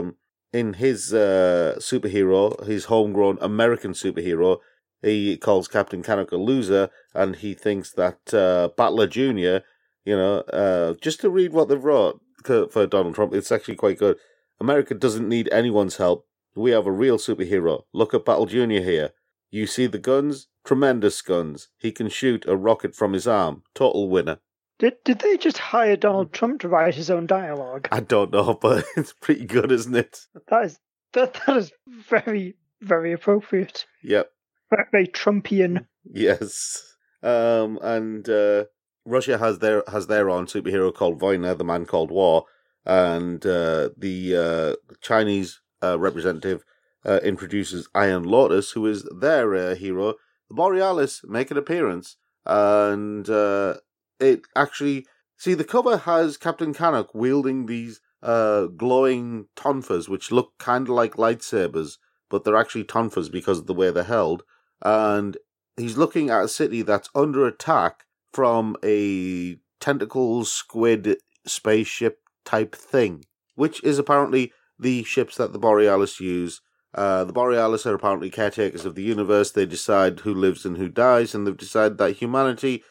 superhero, his homegrown American superhero. He calls Captain Canuck a loser, and he thinks that Battler Jr., just to read what they've wrote for Donald Trump, it's actually quite good. America doesn't need anyone's help. We have a real superhero. Look at Battle Jr. here. You see the guns? Tremendous guns. He can shoot a rocket from his arm. Total winner. Did they just hire Donald Trump to write his own dialogue? I don't know, but it's pretty good, isn't it? That is very, very appropriate. Yep. Very Trumpian. Yes. And Russia has their own superhero called Vojna, the man called War, and the Chinese representative introduces Iron Lotus, who is their hero. The Borealis make an appearance, and it actually... See, the cover has Captain Canuck wielding these glowing tonfas, which look kind of like lightsabers, but they're actually tonfas because of the way they're held. And he's looking at a city that's under attack from a tentacle squid spaceship type thing, which is apparently the ships that the Borealis use. The Borealis are apparently caretakers of the universe. They decide who lives and who dies, and they've decided that humanity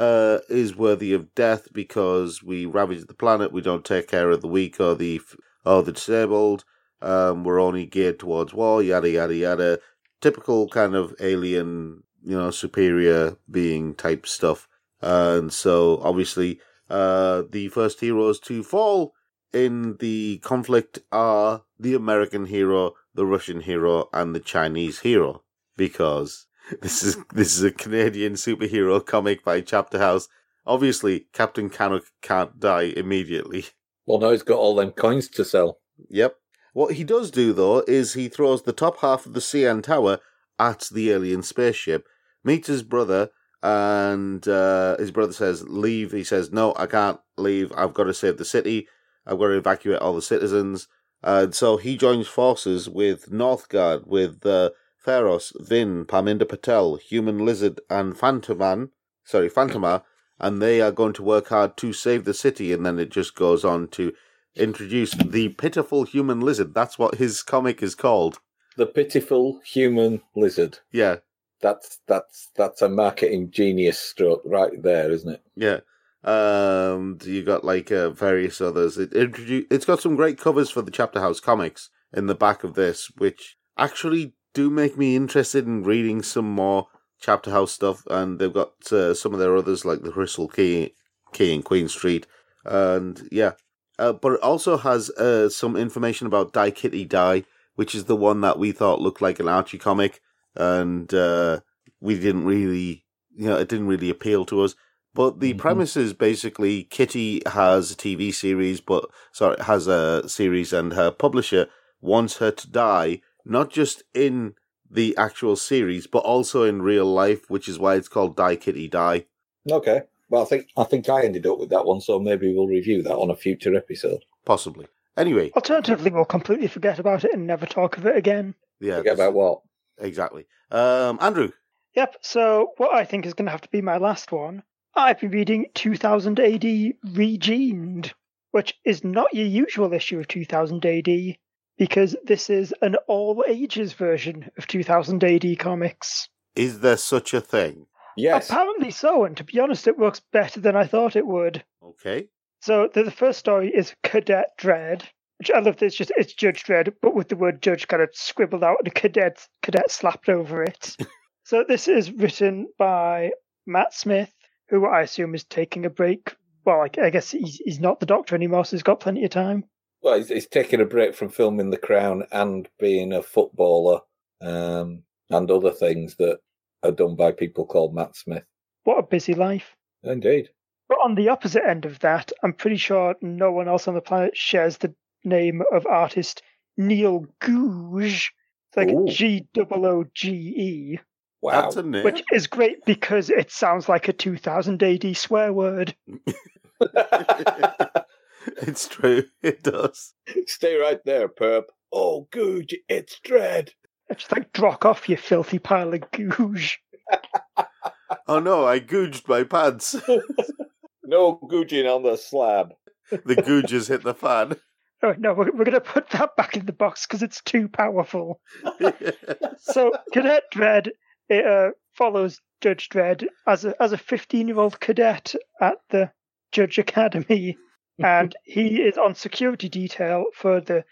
is worthy of death because we ravage the planet. We don't take care of the weak or the disabled. We're only geared towards war. Yada yada yada. Typical kind of alien, superior being type stuff. And so obviously, the first heroes to fall in the conflict are the American hero, the Russian hero, and the Chinese hero, because this is a Canadian superhero comic by Chapter House. Obviously, Captain Canuck can't die immediately. Well, no, he's got all them coins to sell. Yep. What he does do, though, is he throws the top half of the CN Tower at the alien spaceship, meets his brother, and his brother says, leave. He says, no, I can't leave. I've got to save the city. I've got to evacuate all the citizens. And so he joins forces with Northgard, with Pharos, Vin, Parminder Patel, Human Lizard, and Phantoma, and they are going to work hard to save the city. And then it just goes on to introduce the Pitiful Human Lizard. That's what his comic is called. The Pitiful Human Lizard. Yeah. That's a marketing genius stroke right there, isn't it? Yeah. You got various others. It's got some great covers for the Chapter House comics in the back of this, which actually do make me interested in reading some more Chapter House stuff. And they've got some of their others like the Crystal Key and Queen Street, and yeah. But it also has some information about Die Kitty Die, which is the one that we thought looked like an Archie comic, and we didn't really, it didn't really appeal to us. But the premise is basically Kitty has a TV series, has a series, and her publisher wants her to die, not just in the actual series, but also in real life, which is why it's called Die Kitty Die. Okay. Well, I think I ended up with that one, so maybe we'll review that on a future episode. Possibly. Anyway. Alternatively, we'll completely forget about it and never talk of it again. Yeah. Forget about what? Exactly. Andrew. Yep, so what I think is going to have to be my last one, I've been reading 2000 AD Regened, which is not your usual issue of 2000 AD, because this is an all-ages version of 2000 AD comics. Is there such a thing? Yes. Apparently so, and to be honest, it works better than I thought it would. Okay. So the first story is Cadet Dread, which I love. It's Judge Dredd, but with the word judge kind of scribbled out and a cadet slapped over it. So this is written by Matt Smith, who I assume is taking a break. Well, I guess he's not the Doctor anymore, so he's got plenty of time. Well, he's taking a break from filming The Crown and being a footballer and other things that are done by people called Matt Smith. What a busy life. Indeed. But on the opposite end of that, I'm pretty sure no one else on the planet shares the name of artist Neil Googe. It's like Ooh. Googe. Wow. That's a name. Which is great because it sounds like a 2000 AD swear word. It's true. It does. Stay right there, perp. Oh, Googe, it's Dread. It's just like, drock off, you filthy pile of googe. Oh no, I gouged my pants. No gouging on the slab. The googes hit the fan. Oh no, we're going to put that back in the box because it's too powerful. So, Cadet Dredd, it follows Judge Dredd as a 15-year-old cadet at the Judge Academy, and he is on security detail for the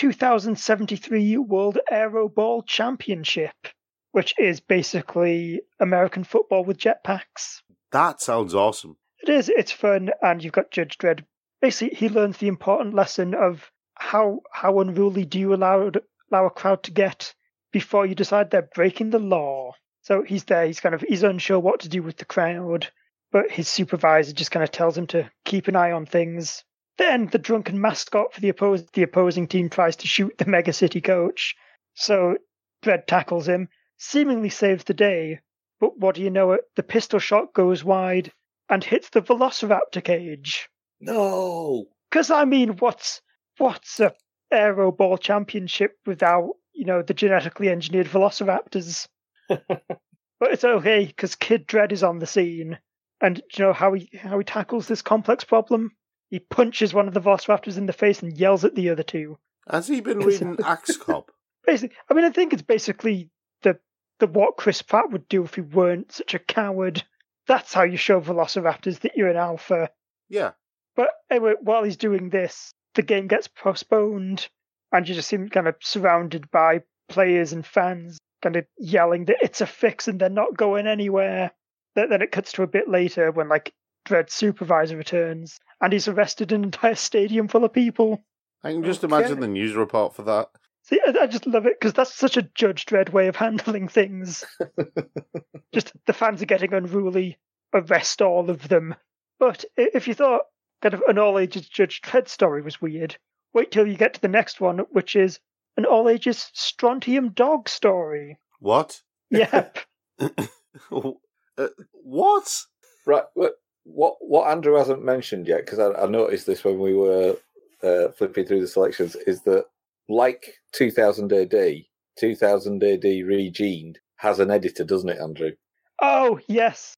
2073 World Aeroball Championship, which is basically American football with jetpacks. That sounds awesome. It is, it's fun, and you've got Judge Dredd. Basically, he learns the important lesson of how unruly do you allow a crowd to get before you decide they're breaking the law. So he's there, he's unsure what to do with the crowd, but his supervisor just kind of tells him to keep an eye on things. Then the drunken mascot for the opposing team tries to shoot the Mega City coach, so Dredd tackles him, seemingly saves the day, but what do you know it, the pistol shot goes wide and hits the Velociraptor cage. No. Because, I mean, what's a Aeroball Championship without, the genetically engineered Velociraptors? But it's okay, because Kid Dredd is on the scene. And do you know how he tackles this complex problem? He punches one of the Velociraptors in the face and yells at the other two. Has he been reading Axe Cop? Basically, I think it's basically the what Chris Pratt would do if he weren't such a coward. That's how you show Velociraptors that you're an alpha. Yeah. But anyway, while he's doing this, the game gets postponed, and you just see him kind of surrounded by players and fans kind of yelling that it's a fix and they're not going anywhere. Then it cuts to a bit later when, Dredd's supervisor returns, and he's arrested an entire stadium full of people. I can just imagine the news report for that. See, I just love it, because that's such a Judge Dredd way of handling things. Just, the fans are getting unruly, arrest all of them. But if you thought kind of an all-ages Judge Dredd story was weird, wait till you get to the next one, which is an all-ages Strontium Dog story. What? Yep. What? Right. What Andrew hasn't mentioned yet, because I noticed this when we were flipping through the selections, is that like 2000 AD, 2000 AD Regened has an editor, doesn't it, Andrew? Oh, yes.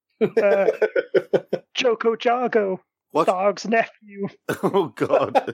Choco Jargo, What? Tharg's nephew, Oh, God.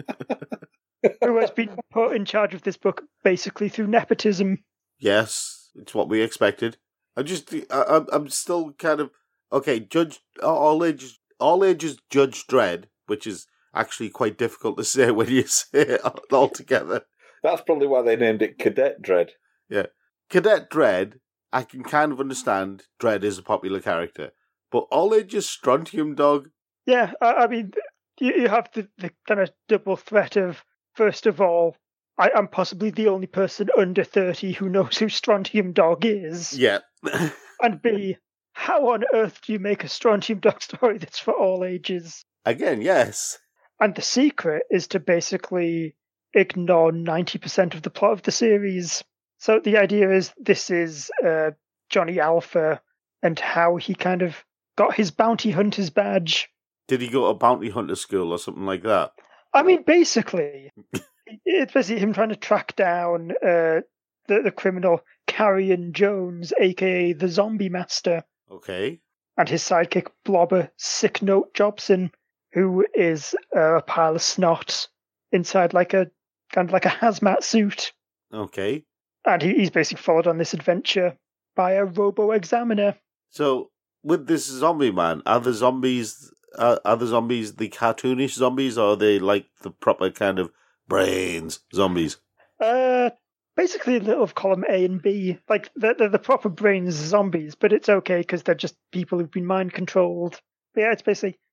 who has been put in charge of this book basically through nepotism. Yes, it's what we expected. I'm still kind of... Okay, all ages Judge Dredd, which is actually quite difficult to say when you say it all together. That's probably why they named it Cadet Dredd. Yeah. Cadet Dredd, I can kind of understand Dredd is a popular character. But all ages Strontium Dog? Yeah, I mean, you have the kind of double threat of, first of all, I am possibly the only person under 30 who knows who Strontium Dog is. Yeah. And B, how on earth do you make a Strontium Dog story that's for all ages? Again, yes. And the secret is to basically ignore 90% of the plot of the series. So the idea is this is Johnny Alpha and how he kind of got his bounty hunter's badge. Did he go to bounty hunter school or something like that? I mean, basically, it's basically him trying to track down the criminal Carrion Jones, a.k.a. the Zombie Master. Okay. And his sidekick, Blobber Sick Note Jobson, who is a pile of snot inside kind of like a hazmat suit. Okay. And he's basically followed on this adventure by a robo-examiner. So, with this zombie man, are the zombies the cartoonish zombies, or are they like the proper kind of brains zombies? Basically a little of column A and B. Like, they're the proper brains zombies, but it's okay because they're just people who've been mind-controlled. But yeah,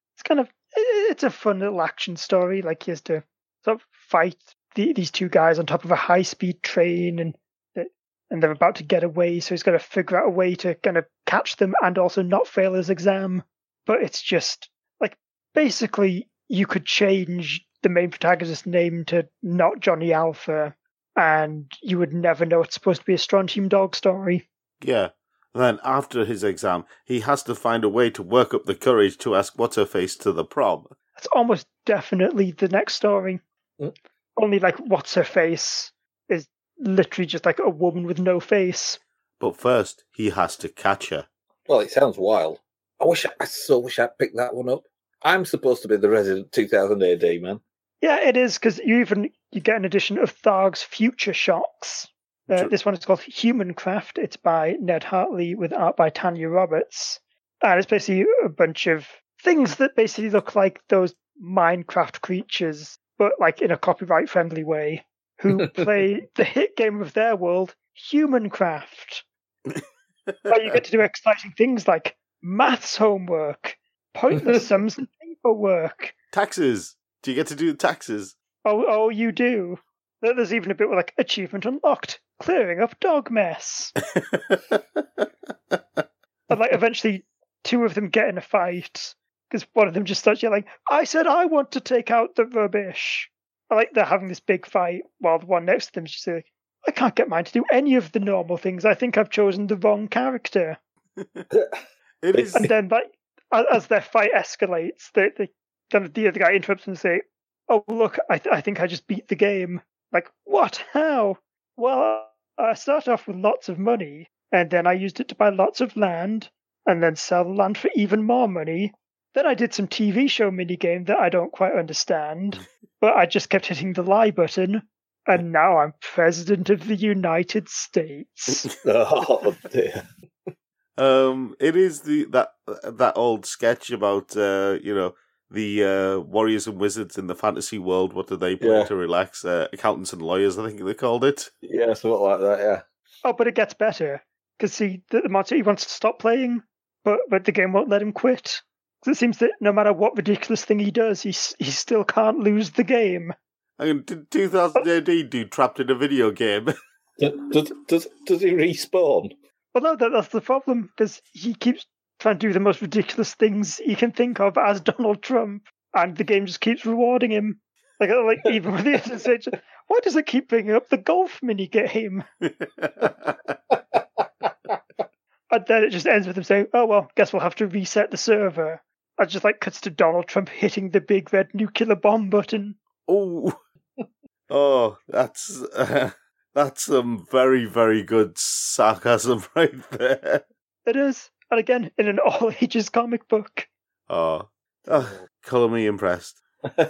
it's a fun little action story. Like, he has to sort of fight these two guys on top of a high-speed train, and they're about to get away, so he's got to figure out a way to kind of catch them and also not fail his exam. But it's just, basically you could change the main protagonist's name to not Johnny Alpha, and you would never know it's supposed to be a Strontium Dog story. Yeah. And then after his exam, he has to find a way to work up the courage to ask What's-Her-Face to the prom. It's almost definitely the next story. Only like What's-Her-Face is literally just like a woman with no face. But first, he has to catch her. Well, it sounds wild. I so wish I'd picked that one up. I'm supposed to be the resident 2000 AD, man. Yeah, it is, because you get an edition of Tharg's Future Shocks. This one is called Humancraft. It's by Ned Hartley with art by Tanya Roberts. And it's basically a bunch of things that basically look like those Minecraft creatures, but like in a copyright-friendly way, who play the hit game of their world, Humancraft. Where you get to do exciting things like maths homework, pointless sums and paperwork. Taxes. Do you get to do taxes? Oh, you do. There's even a bit with like achievement unlocked, clearing up dog mess. And like eventually 2 of them get in a fight because one of them just starts yelling, "I said I want to take out the rubbish." And, like they're having this big fight while the one next to them is just like, "I can't get mine to do any of the normal things. I think I've chosen the wrong character." It is. And then like as their fight escalates, the other guy interrupts and say, "Oh look, I think I just beat the game." Like, what? How? Well, I started off with lots of money, and then I used it to buy lots of land, and then sell the land for even more money. Then I did some TV show minigame that I don't quite understand, but I just kept hitting the lie button, and now I'm President of the United States. Oh, dear. It is that old sketch about the warriors and wizards in the fantasy world. What do they play to relax? Accountants and lawyers, I think they called it. Yeah, something like that. Yeah. Oh, but it gets better because see, the monster he wants to stop playing, but the game won't let him quit. Because it seems that no matter what ridiculous thing he does, he still can't lose the game. I mean, did 2000 AD do trapped in a video game? Does he respawn? Well, no, that's the problem, because he keeps trying to do the most ridiculous things he can think of as Donald Trump, and the game just keeps rewarding him. Like even with the SSH, why does it keep bringing up the golf mini game? And then it just ends with him saying, "Oh well, guess we'll have to reset the server." And just like cuts to Donald Trump hitting the big red nuclear bomb button. Oh, that's some very, very good sarcasm right there. It is. And again, in an all-ages comic book. Oh, colour me impressed.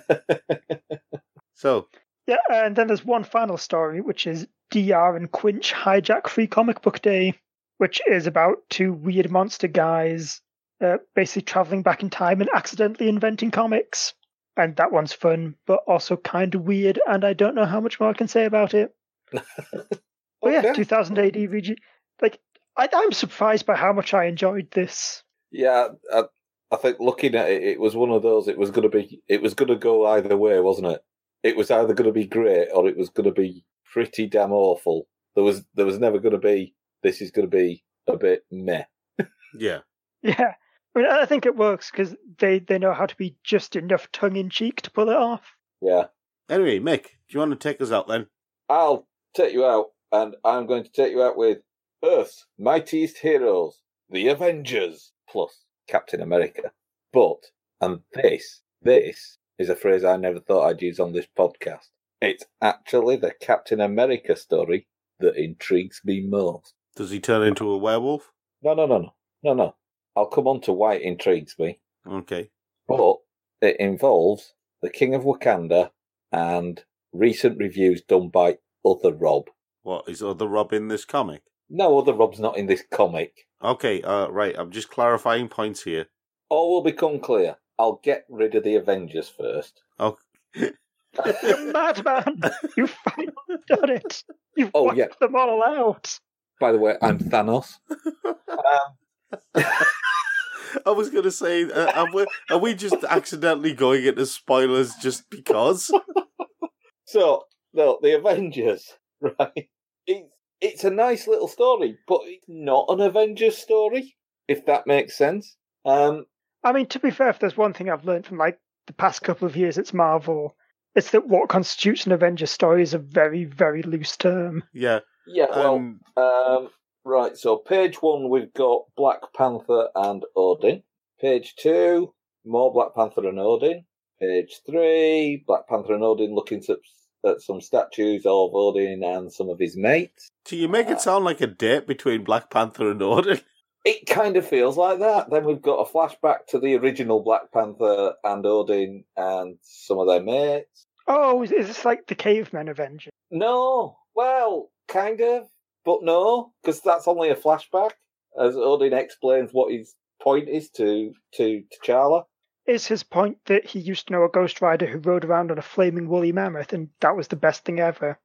So. Yeah, and then there's one final story, which is DR and Quinch hijack Free Comic Book Day, which is about 2 weird monster guys basically travelling back in time and accidentally inventing comics. And that one's fun, but also kind of weird, and I don't know how much more I can say about it. But yeah, 2000 AD VG. Like, I'm surprised by how much I enjoyed this. Yeah, I think looking at it, it was one of those. It was going to go either way, wasn't it? It was either going to be great or it was going to be pretty damn awful. There was never going to be. This is going to be a bit meh. Yeah. Yeah. I mean, I think it works because they know how to be just enough tongue-in-cheek to pull it off. Yeah. Anyway, Mick, do you want to take us out then? I'll take you out, and I'm going to take you out with Earth's Mightiest Heroes, the Avengers, plus Captain America. But, and this is a phrase I never thought I'd use on this podcast. It's actually the Captain America story that intrigues me most. Does he turn into a werewolf? No. I'll come on to why it intrigues me. Okay. But it involves the King of Wakanda and recent reviews done by Other Rob. What, is Other Rob in this comic? No, Other Rob's not in this comic. Okay, right, I'm just clarifying points here. All will become clear. I'll get rid of the Avengers first. Okay. You madman! You've finally done it! You've wiped them all out! By the way, I'm Thanos. I was going to say, are we just accidentally going into spoilers just because? So, no, the Avengers, right? It's a nice little story, but it's not an Avengers story, if that makes sense. I I mean, to be fair, if there's one thing I've learned from like the past couple of years, it's Marvel. It's that what constitutes an Avengers story is a very, very loose term. Yeah. Yeah, well, right, so page 1, we've got Black Panther and Odin. Page 2, more Black Panther and Odin. Page 3, Black Panther and Odin looking at some statues of Odin and some of his mates. Do you make it sound like a date between Black Panther and Odin? It kind of feels like that. Then we've got a flashback to the original Black Panther and Odin and some of their mates. Oh, is this like the Cavemen Avengers? No, well, kind of, but no, because that's only a flashback, as Odin explains what his point is to T'Challa. Is his point that he used to know a Ghost Rider who rode around on a flaming woolly mammoth and that was the best thing ever?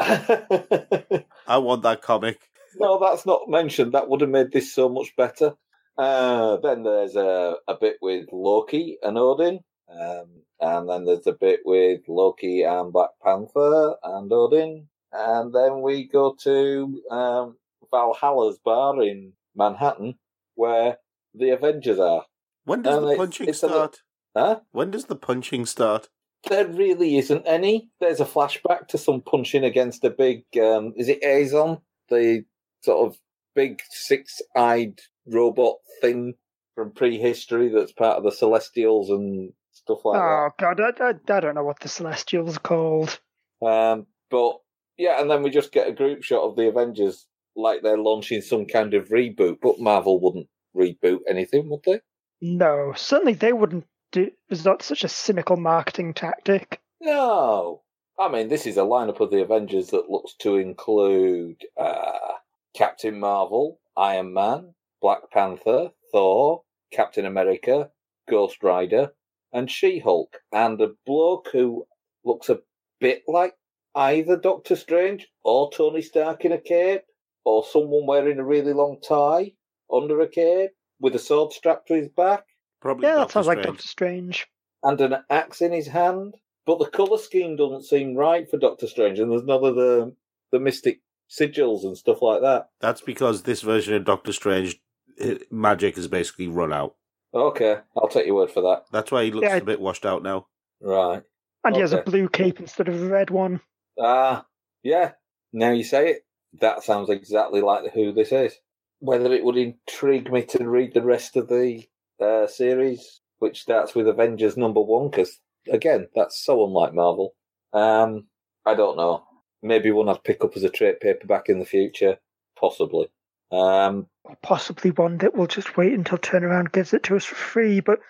I want that comic. No, that's not mentioned. That would have made this so much better. Then there's a bit with Loki and Odin, and then there's a bit with Loki and Black Panther and Odin, and then we go to Valhalla's bar in Manhattan, where the Avengers are. When does the punching start? Huh? When does the punching start? There really isn't any. There's a flashback to some punching against a big, is it Azon? The sort of big six-eyed robot thing from prehistory that's part of the Celestials and stuff like that. Oh, God, I don't know what the Celestials are called. But, yeah, and then we just get a group shot of the Avengers like they're launching some kind of reboot, but Marvel wouldn't reboot anything, would they? No, certainly they wouldn't do. It's not such a cynical marketing tactic. No. I mean, this is a lineup of the Avengers that looks to include Captain Marvel, Iron Man, Black Panther, Thor, Captain America, Ghost Rider, and She-Hulk, and a bloke who looks a bit like either Doctor Strange or Tony Stark in a cape, or someone wearing a really long tie under a cape with a sword strapped to his back. Probably Yeah, that Doctor sounds like Strange. Doctor Strange. And an axe in his hand. But the colour scheme doesn't seem right for Doctor Strange, and there's none of the mystic sigils and stuff like that. That's because this version of Doctor Strange, magic has basically run out. Okay, I'll take your word for that. That's why he looks Yeah. a bit washed out now. Right. And he has a Okay. blue cape instead of a red one. Yeah. Now you say it, that sounds exactly like who this is. Whether it would intrigue me to read the rest of the series, which starts with Avengers #1, because, again, that's so unlike Marvel. I don't know. Maybe one I'd pick up as a trade paperback in the future. Possibly. Or possibly one that will just wait until Turnaround gives it to us for free, but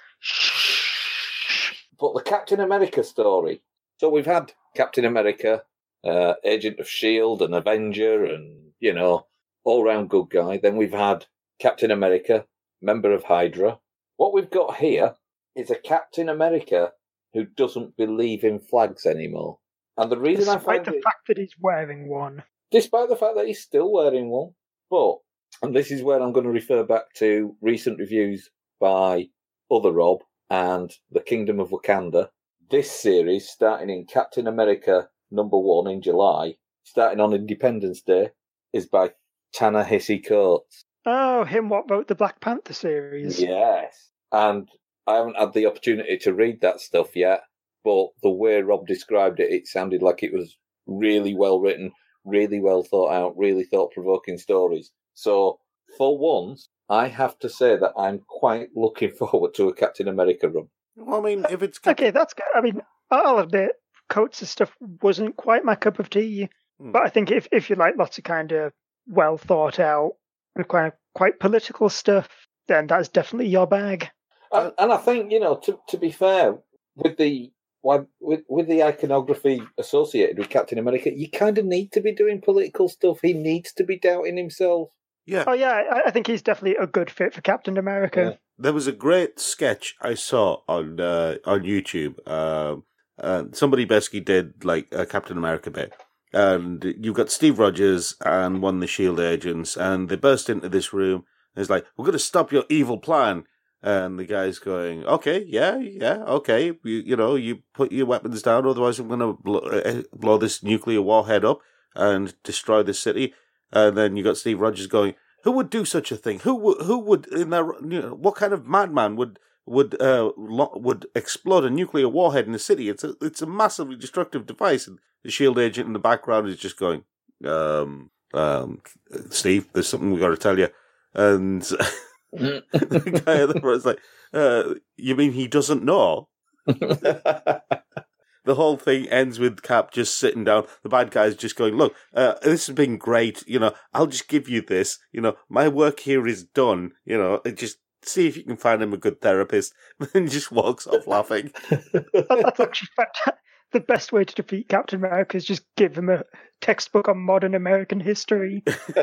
But the Captain America story. So we've had Captain America, Agent of S.H.I.E.L.D., an Avenger, and, all-round good guy. Then we've had Captain America, member of Hydra. What we've got here is a Captain America who doesn't believe in flags anymore. And the reason I despite find the it... fact that he's wearing one. Despite the fact that he's still wearing one. But, and this is where I'm going to refer back to recent reviews by other Rob and The Kingdom of Wakanda. This series, starting in Captain America #1 in July, starting on Independence Day, is by Ta-Nehisi Coates. Oh, him what wrote the Black Panther series. Yes. And I haven't had the opportunity to read that stuff yet, but the way Rob described it, it sounded like it was really well written, really well thought out, really thought-provoking stories. So, for once, I have to say that I'm quite looking forward to a Captain America run. Well, I mean, if it's... Okay, that's good. I mean, I'll admit, Coates' stuff wasn't quite my cup of tea. But I think if you like lots of kind of well thought out and quite political stuff, then that's definitely your bag. And I think, to be fair, with the iconography associated with Captain America, you kind of need to be doing political stuff. He needs to be doubting himself. Yeah. Oh yeah, I think he's definitely a good fit for Captain America. Yeah. There was a great sketch I saw on YouTube. Somebody basically did like a Captain America bit. And you've got Steve Rogers and one of the S.H.I.E.L.D. agents, and they burst into this room. And it's like, we're going to stop your evil plan. And the guy's going, okay, yeah, okay. You put your weapons down, otherwise I'm going to blow this nuclear warhead up and destroy this city. And then you got Steve Rogers going, who would do such a thing? Who would in their, what kind of madman would would explode a nuclear warhead in a city. It's a massively destructive device, and the SHIELD agent in the background is just going, Steve, there's something we got to tell you. And the guy at the front is like, you mean he doesn't know? The whole thing ends with Cap just sitting down. The bad guy's just going, look, this has been great. I'll just give you this. My work here is done. Just see if you can find him a good therapist. And then just walks off laughing. That's actually the best way to defeat Captain America is just give him a textbook on modern American history.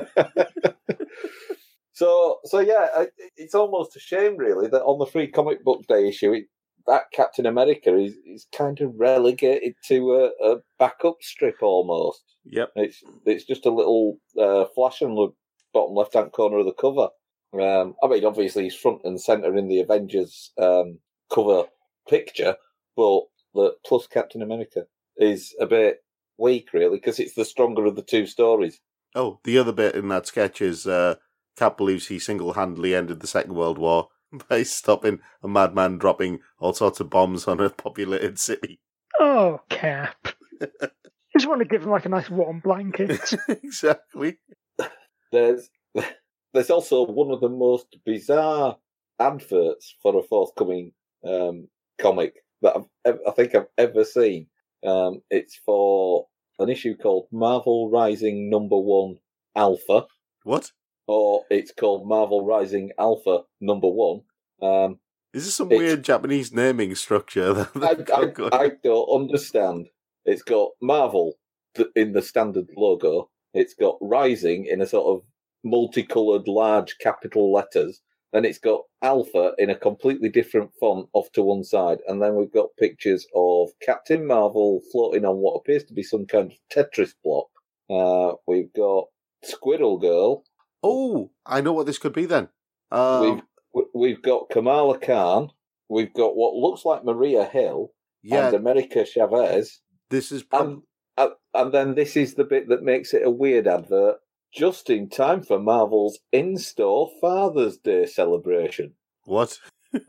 So yeah, it's almost a shame, really, that on the Free Comic Book Day issue, that Captain America is kind of relegated to a backup strip almost. Yep. It's just a little flash on the bottom left-hand corner of the cover. Obviously he's front and centre in the Avengers cover picture, but the plus Captain America is a bit weak, really, because it's the stronger of the two stories. Oh, the other bit in that sketch is Cap believes he single-handedly ended the Second World War by stopping a madman dropping all sorts of bombs on a populated city. Oh, Cap. You just want to give him a nice warm blanket. Exactly. There's also one of the most bizarre adverts for a forthcoming comic that I think I've ever seen. It's for an issue called Marvel Rising #1 Alpha. What? Or it's called Marvel Rising Alpha #1. Is this some weird Japanese naming structure? I don't understand. It's got Marvel in the standard logo. It's got Rising in a sort of multicoloured large capital letters. Then it's got Alpha in a completely different font off to one side. And then we've got pictures of Captain Marvel floating on what appears to be some kind of Tetris block. We've got Squirrel Girl. Oh, I know what this could be then. We've got Kamala Khan. We've got what looks like Maria Hill and America Chavez. This is and then this is the bit that makes it a weird advert. Just in time for Marvel's in-store Father's Day celebration. What?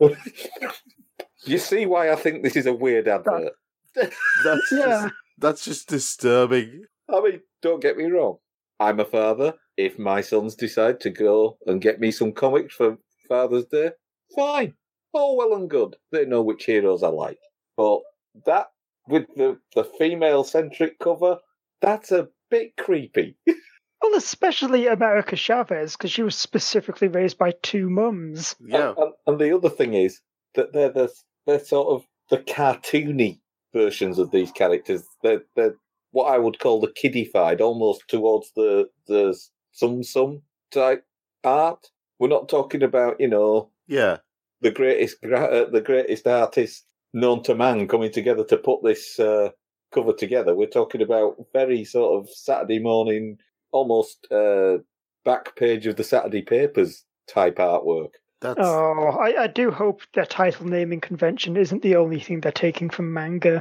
You see why I think this is a weird advert? That's just disturbing. Don't get me wrong. I'm a father. If my sons decide to go and get me some comics for Father's Day, fine. All well and good. They know which heroes I like. But that, with the female-centric cover, that's a bit creepy. Well, especially America Chavez, because she was specifically raised by two mums. Yeah. And the other thing is that they're sort of the cartoony versions of these characters. They're what I would call the kiddified, almost towards the sum type art. We're not talking about, the greatest artist known to man coming together to put this cover together. We're talking about very sort of Saturday morning, almost back page of the Saturday papers type artwork. I do hope their title naming convention isn't the only thing they're taking from manga.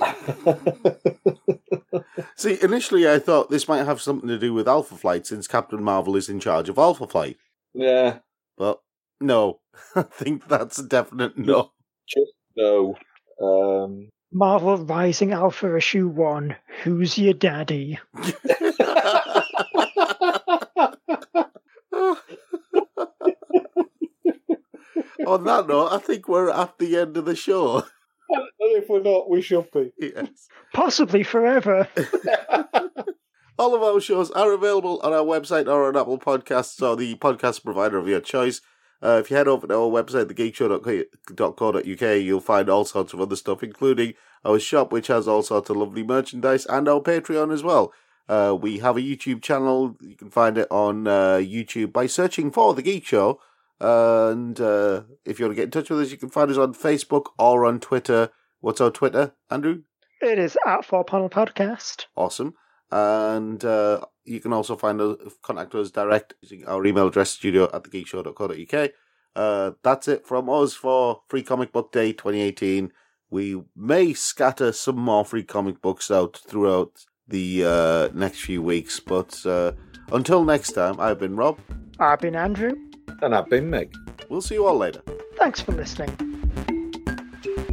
See, initially I thought this might have something to do with Alpha Flight, since Captain Marvel is in charge of Alpha Flight. Yeah. But no, I think that's a definite no. Just no. Marvel Rising Alpha issue 1. Who's your daddy? On that note, I think we're at the end of the show. And if we're not, we should be. Yes. Possibly forever. All of our shows are available on our website or on Apple Podcasts or the podcast provider of your choice. If you head over to our website, thegeekshow.co.uk, you'll find all sorts of other stuff, including our shop, which has all sorts of lovely merchandise, and our Patreon as well. We have a YouTube channel. You can find it on YouTube by searching for The Geek Show. And if you want to get in touch with us, you can find us on Facebook or on Twitter. What's our Twitter, Andrew? It is at 4Panel Podcast. Awesome. And you can also contact us direct using our email address, studio@thegeekshow.co.uk. That's it from us for Free Comic Book Day 2018. We may scatter some more free comic books out throughout the next few weeks. But until next time, I've been Rob. I've been Andrew. And I've been Meg. We'll see you all later. Thanks for listening. Bye.